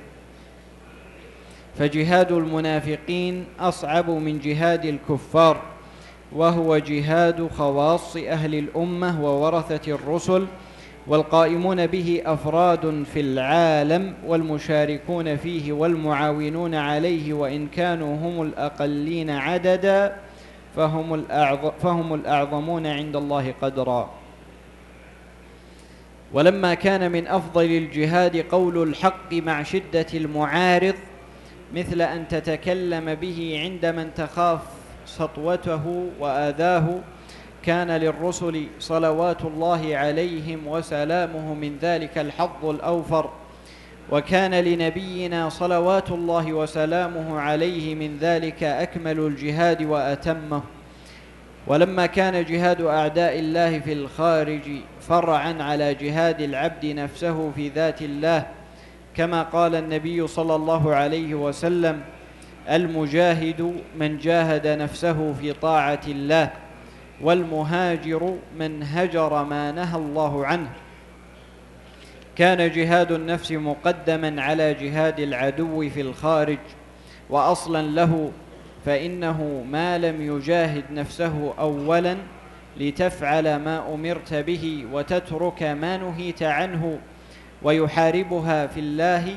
فجهاد المنافقين أصعب من جهاد الكفار، وهو جهاد خواص أهل الأمة وورثة الرسل، والقائمون به أفراد في العالم والمشاركون فيه والمعاونون عليه، وإن كانوا هم الأقلين عددا فهم الأعظمون عند الله قدرا. ولما كان من أفضل الجهاد قول الحق مع شدة المعارض مثل أن تتكلم به عند من تخاف سطوته وآذاه، كان للرسل صلوات الله عليهم وسلامه من ذلك الحظ الأوفر، وكان لنبينا صلوات الله وسلامه عليه من ذلك أكمل الجهاد وأتمه. ولما كان جهاد أعداء الله في الخارج فرعا على جهاد العبد نفسه في ذات الله، كما قال النبي صلى الله عليه وسلم: المجاهد من جاهد نفسه في طاعة الله، والمهاجر من هجر ما نهى الله عنه. كان جهاد النفس مقدما على جهاد العدو في الخارج وأصلا له، فإنه ما لم يجاهد نفسه أولا لتفعل ما أمرت به وتترك ما نهيت عنه ويحاربها في الله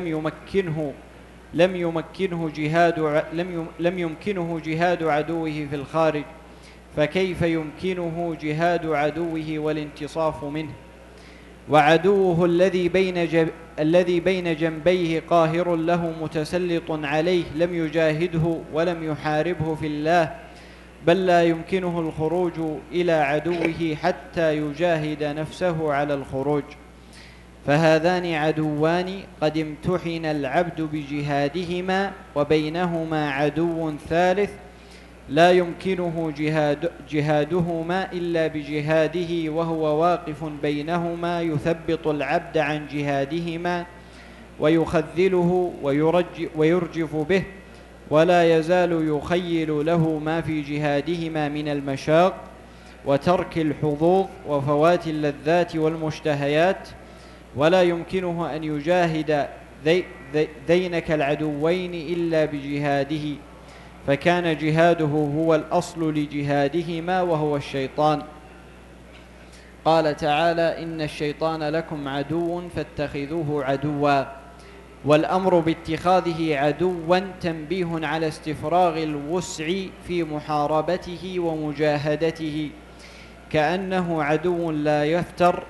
لم يمكنه جهاد عدوه في الخارج، فكيف يمكنه جهاد عدوه والانتصاف منه؟ وعدوه الذي بين جنبيه قاهر له متسلط عليه لم يجاهده ولم يحاربه في الله، بل لا يمكنه الخروج إلى عدوه حتى يجاهد نفسه على الخروج. فهذان عدوان قد امتحن العبد بجهادهما، وبينهما عدو ثالث لا يمكنه جهادهما إلا بجهاده، وهو واقف بينهما يثبط العبد عن جهادهما ويخذله ويرجف به، ولا يزال يخيل له ما في جهادهما من المشاق وترك الحظوظ وفوات اللذات والمشتهيات، ولا يمكنه أن يجاهد ذينك العدوين إلا بجهاده، فكان جهاده هو الأصل لجهادهما وهو الشيطان. قال تعالى: إن الشيطان لكم عدو فاتخذوه عدوا. والأمر باتخاذه عدوا تنبيه على استفراغ الوسع في محاربته ومجاهدته، كأنه عدو لا يفتر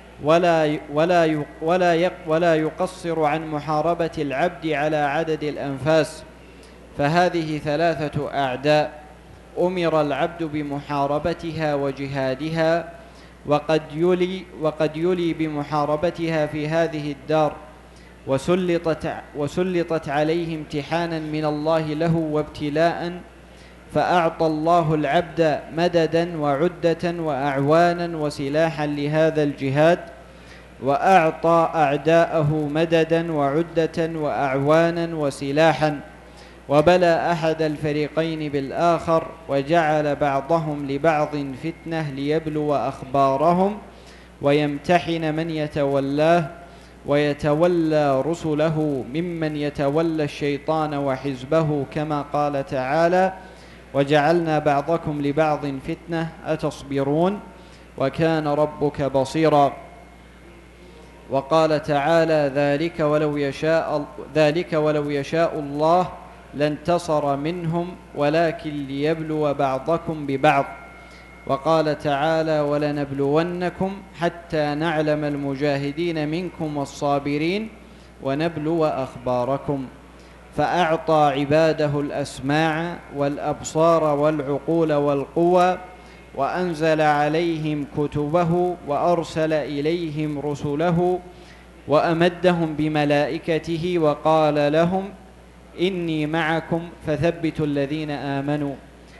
ولا يقصر عن محاربة العبد على عدد الأنفاس. فهذه ثلاثة أعداء أمر العبد بمحاربتها وجهادها، وقد يلي بمحاربتها في هذه الدار، وسلطت عليه امتحانا من الله له وابتلاء، فأعطى الله العبد مددا وعدة وأعوانا وسلاحا لهذا الجهاد، وأعطى أعداءه مددا وعدة وأعوانا وسلاحا، وبلى أحد الفريقين بالآخر، وجعل بعضهم لبعض فتنة ليبلو أخبارهم ويمتحن من يتولاه ويتولى رسله ممن يتولى الشيطان وحزبه، كما قال تعالى: وجعلنا بعضكم لبعض فتنة أتصبرون وكان ربك بصيرا. وقال تعالى: ذلك ولو يشاء الله لانتصر منهم ولكن ليبلو بعضكم ببعض. وقال تعالى: ولنبلونكم حتى نعلم المجاهدين منكم والصابرين ونبلو أخباركم. فأعطى عباده الأسماع والأبصار والعقول والقوى، وأنزل عليهم كتبه، وأرسل إليهم رسله، وأمدهم بملائكته، وقال لهم: إني معكم فثبتوا الذين آمنوا.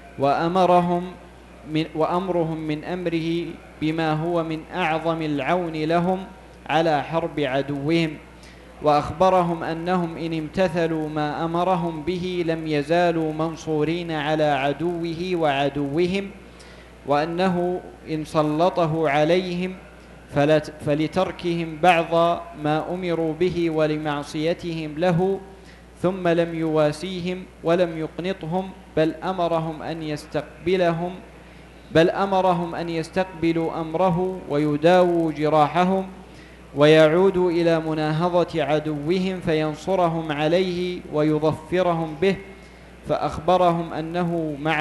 وأمرهم من أمره بما هو من أعظم العون لهم على حرب عدوهم، وأخبرهم أنهم إن امتثلوا ما أمرهم به لم يزالوا منصورين على عدوه وعدوهم، وأنه إن سلطه عليهم فلتركهم بعض ما أمروا به ولمعصيتهم له، ثم لم يواسيهم ولم يقنطهم، بل أمرهم أن يستقبلوا أمره ويداووا جراحهم ويعودوا إلى مناهضة عدوهم فينصرهم عليه ويظفرهم به. فأخبرهم أنه مع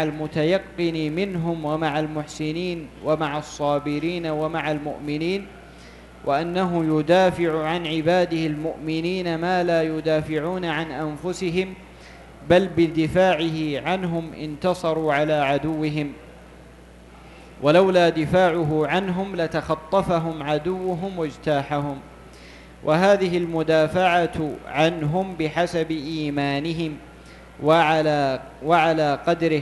المتيقن منهم ومع المحسنين ومع الصابرين ومع المؤمنين، وأنه يدافع عن عباده المؤمنين ما لا يدافعون عن أنفسهم، بل بدفاعه عنهم انتصروا على عدوهم، ولولا دفاعه عنهم لتخطفهم عدوهم واجتاحهم. وهذه المدافعة عنهم بحسب إيمانهم وعلى قدره،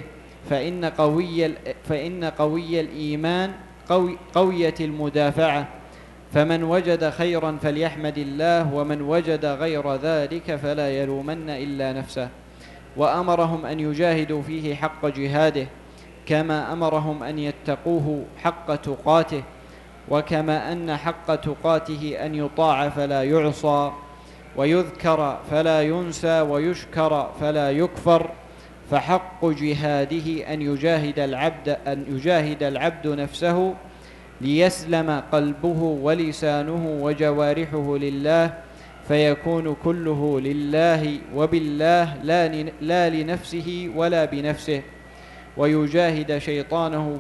فإن قوي الإيمان قوية المدافعة، فمن وجد خيرا فليحمد الله، ومن وجد غير ذلك فلا يلومن إلا نفسه. وأمرهم أن يجاهدوا فيه حق جهاده، كما أمرهم أن يتقوه حق تقاته، وكما أن حق تقاته أن يطاع فلا يعصى، ويذكر فلا ينسى، ويشكر فلا يكفر. فحق جهاده أن يجاهد العبد نفسه ليسلم قلبه ولسانه وجوارحه لله، فيكون كله لله وبالله، لا لنفسه ولا بنفسه. ويجاهد شيطانه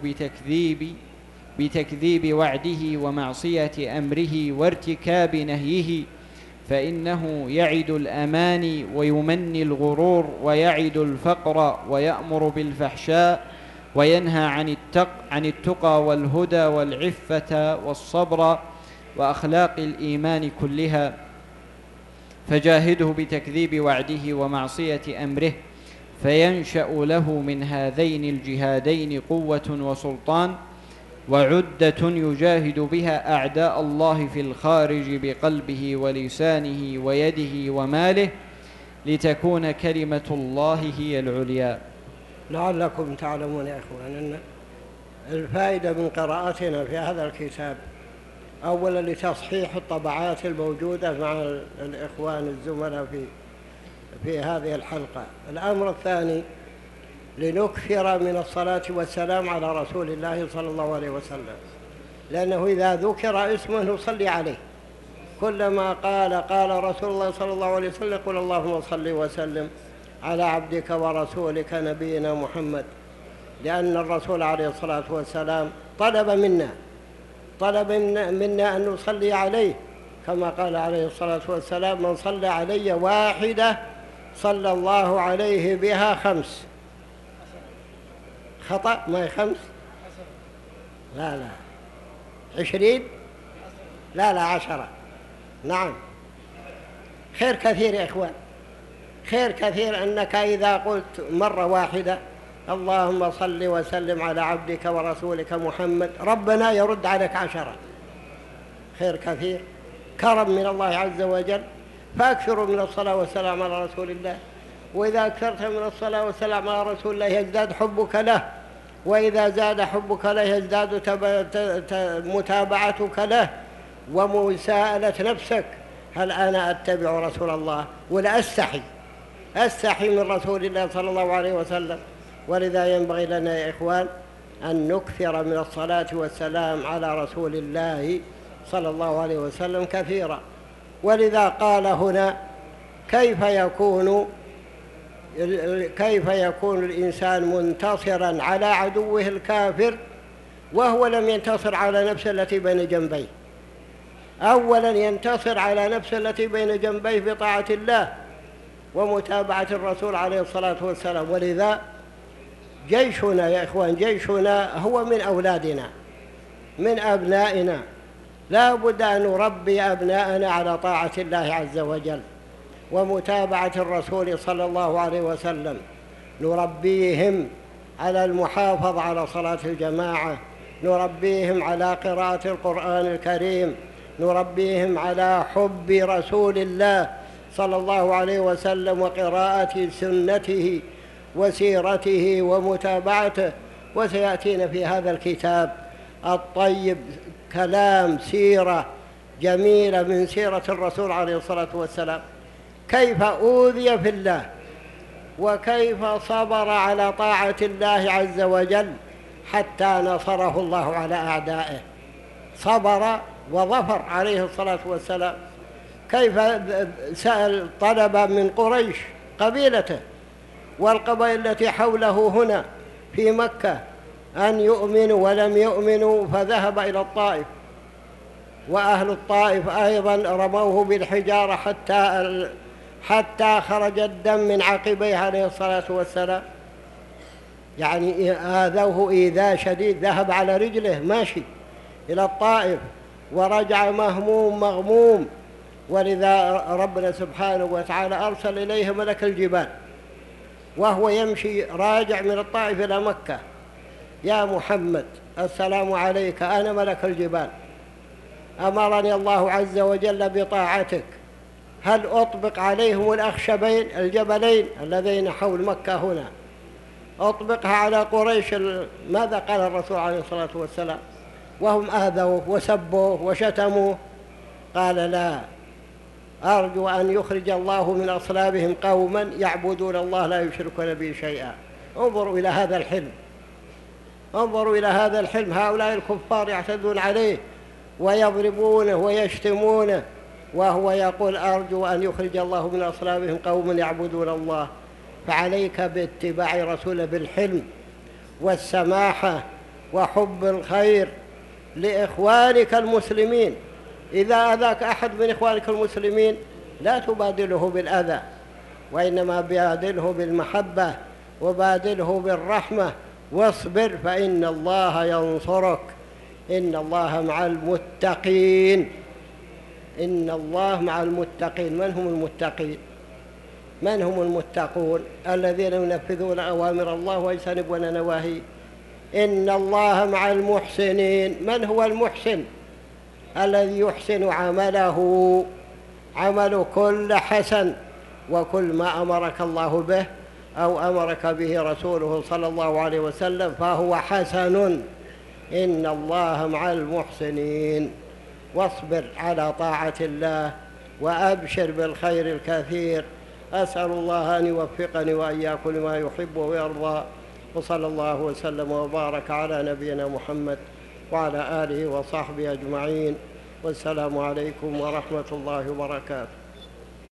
بتكذيب وعده ومعصية أمره وارتكاب نهيه، فإنه يعد الأماني ويمني الغرور، ويعد الفقر ويأمر بالفحشاء، وينهى عن التقى والهدى والعفة والصبر وأخلاق الإيمان كلها. فجاهده بتكذيب وعده ومعصية أمره، فينشأ له من هذين الجهادين قوة وسلطان وعدة يجاهد بها أعداء الله في الخارج بقلبه ولسانه ويده وماله، لتكون كلمة الله هي العليا. لعلكم تعلمون يا إخوان أن الفائدة من قراءتنا في هذا الكتاب، أولا لتصحيح الطبعات الموجودة مع الإخوان الزملاء في هذه الحلقة. الأمر الثاني لنكثر من الصلاة والسلام على رسول الله صلى الله عليه وسلم، لأنه إذا ذكر اسمه نصلي عليه. كلما قال رسول الله صلى الله عليه وسلم قل اللهم صل وسلم على عبدك ورسولك نبينا محمد، لأن الرسول عليه الصلاة والسلام طلب منا أن نصلي عليه، كما قال عليه الصلاة والسلام من صلى علي واحدة صلى الله عليه بها 5. خطأ، ما هي 5، لا 20، لا 10. نعم، خير كثير يا إخوان، خير كثير أنك إذا قلت مرة واحدة اللهم صل وسلم على عبدك ورسولك محمد، ربنا يرد عليك 10. خير كثير، كرم من الله عز وجل. فأكثروا من الصلاة والسلام على رسول الله، وإذا أكثرت من الصلاة والسلام على رسول الله يزداد حبك له، وإذا زاد حبك له يزداد متابعتك له ومساءلة نفسك، هل أنا أتبع رسول الله ولا أستحي من رسول الله صلى الله عليه وسلم؟ ولذا ينبغي لنا يا إخوان أن نكثر من الصلاة والسلام على رسول الله صلى الله عليه وسلم كثيرا. ولذا قال هنا كيف يكون الإنسان منتصرا على عدوه الكافر وهو لم ينتصر على نفسه التي بين جنبيه؟ أولا ينتصر على نفسه التي بين جنبيه بطاعة الله ومتابعة الرسول عليه الصلاة والسلام. ولذا جيشنا يا إخوان، جيشنا هو من أولادنا، من أبنائنا. لا بد أن نربي أبناءنا على طاعة الله عز وجل ومتابعة الرسول صلى الله عليه وسلم، نربيهم على المحافظة على صلاة الجماعة، نربيهم على قراءة القرآن الكريم، نربيهم على حب رسول الله صلى الله عليه وسلم وقراءة سنته وسيرته ومتابعته. وسيأتينا في هذا الكتاب الطيب كلام سيرة جميلة من سيرة الرسول عليه الصلاة والسلام، كيف أوذي في الله وكيف صبر على طاعة الله عز وجل حتى نصره الله على أعدائه، صبر وظفر عليه الصلاة والسلام. كيف طلب من قريش قبيلته والقبائل التي حوله هنا في مكة أن يؤمنوا ولم يؤمنوا، فذهب إلى الطائف وأهل الطائف أيضا رموه بالحجارة حتى خرج الدم من عقبيه عليه الصلاة والسلام. يعني آذوه إيذاء شديد، ذهب على رجله ماشي إلى الطائف ورجع مهموم مغموم. ولذا ربنا سبحانه وتعالى أرسل إليه ملك الجبال وهو يمشي راجع من الطائف إلى مكة: يا محمد السلام عليك، أنا ملك الجبال، أمرني الله عز وجل بطاعتك، هل أطبق عليهم الأخشبين الجبلين اللذين حول مكة هنا، أطبقها على قريش؟ ماذا قال الرسول عليه الصلاة والسلام وهم آذوه وسبوه وشتموه؟ قال: لا، أرجو أن يخرج الله من أصلابهم قوما يعبدون الله لا يشركون به شيئا. انظروا إلى هذا الحلم، انظروا إلى هذا الحلم. هؤلاء الكفار يعتدون عليه ويضربونه ويشتمونه، وهو يقول: أرجو أن يخرج الله من أصلابهم قوما يعبدون الله. فعليك باتباع رسوله بالحلم والسماحة وحب الخير لإخوانك المسلمين. إذا أذاك أحد من إخوانك المسلمين لا تبادله بالأذى، وإنما بادله بالمحبة وبادله بالرحمة، واصبر فإن الله ينصرك. إن الله مع المتقين، إن الله مع المتقين. من هم المتقين؟ من هم المتقون؟ الذين ينفذون أوامر الله ويجتنبون نواهيه. إن الله مع المحسنين. من هو المحسن؟ الذي يحسن عمله كل حسن، وكل ما أمرك الله به أو أمرك به رسوله صلى الله عليه وسلم فهو حسن. إن الله مع المحسنين. واصبر على طاعة الله وأبشر بالخير الكثير. أسأل الله أن يوفقني وإياكم لما يحب ويرضى، وصلى الله وسلم وبارك على نبينا محمد وعلى آله وصحبه أجمعين، والسلام عليكم ورحمة الله وبركاته.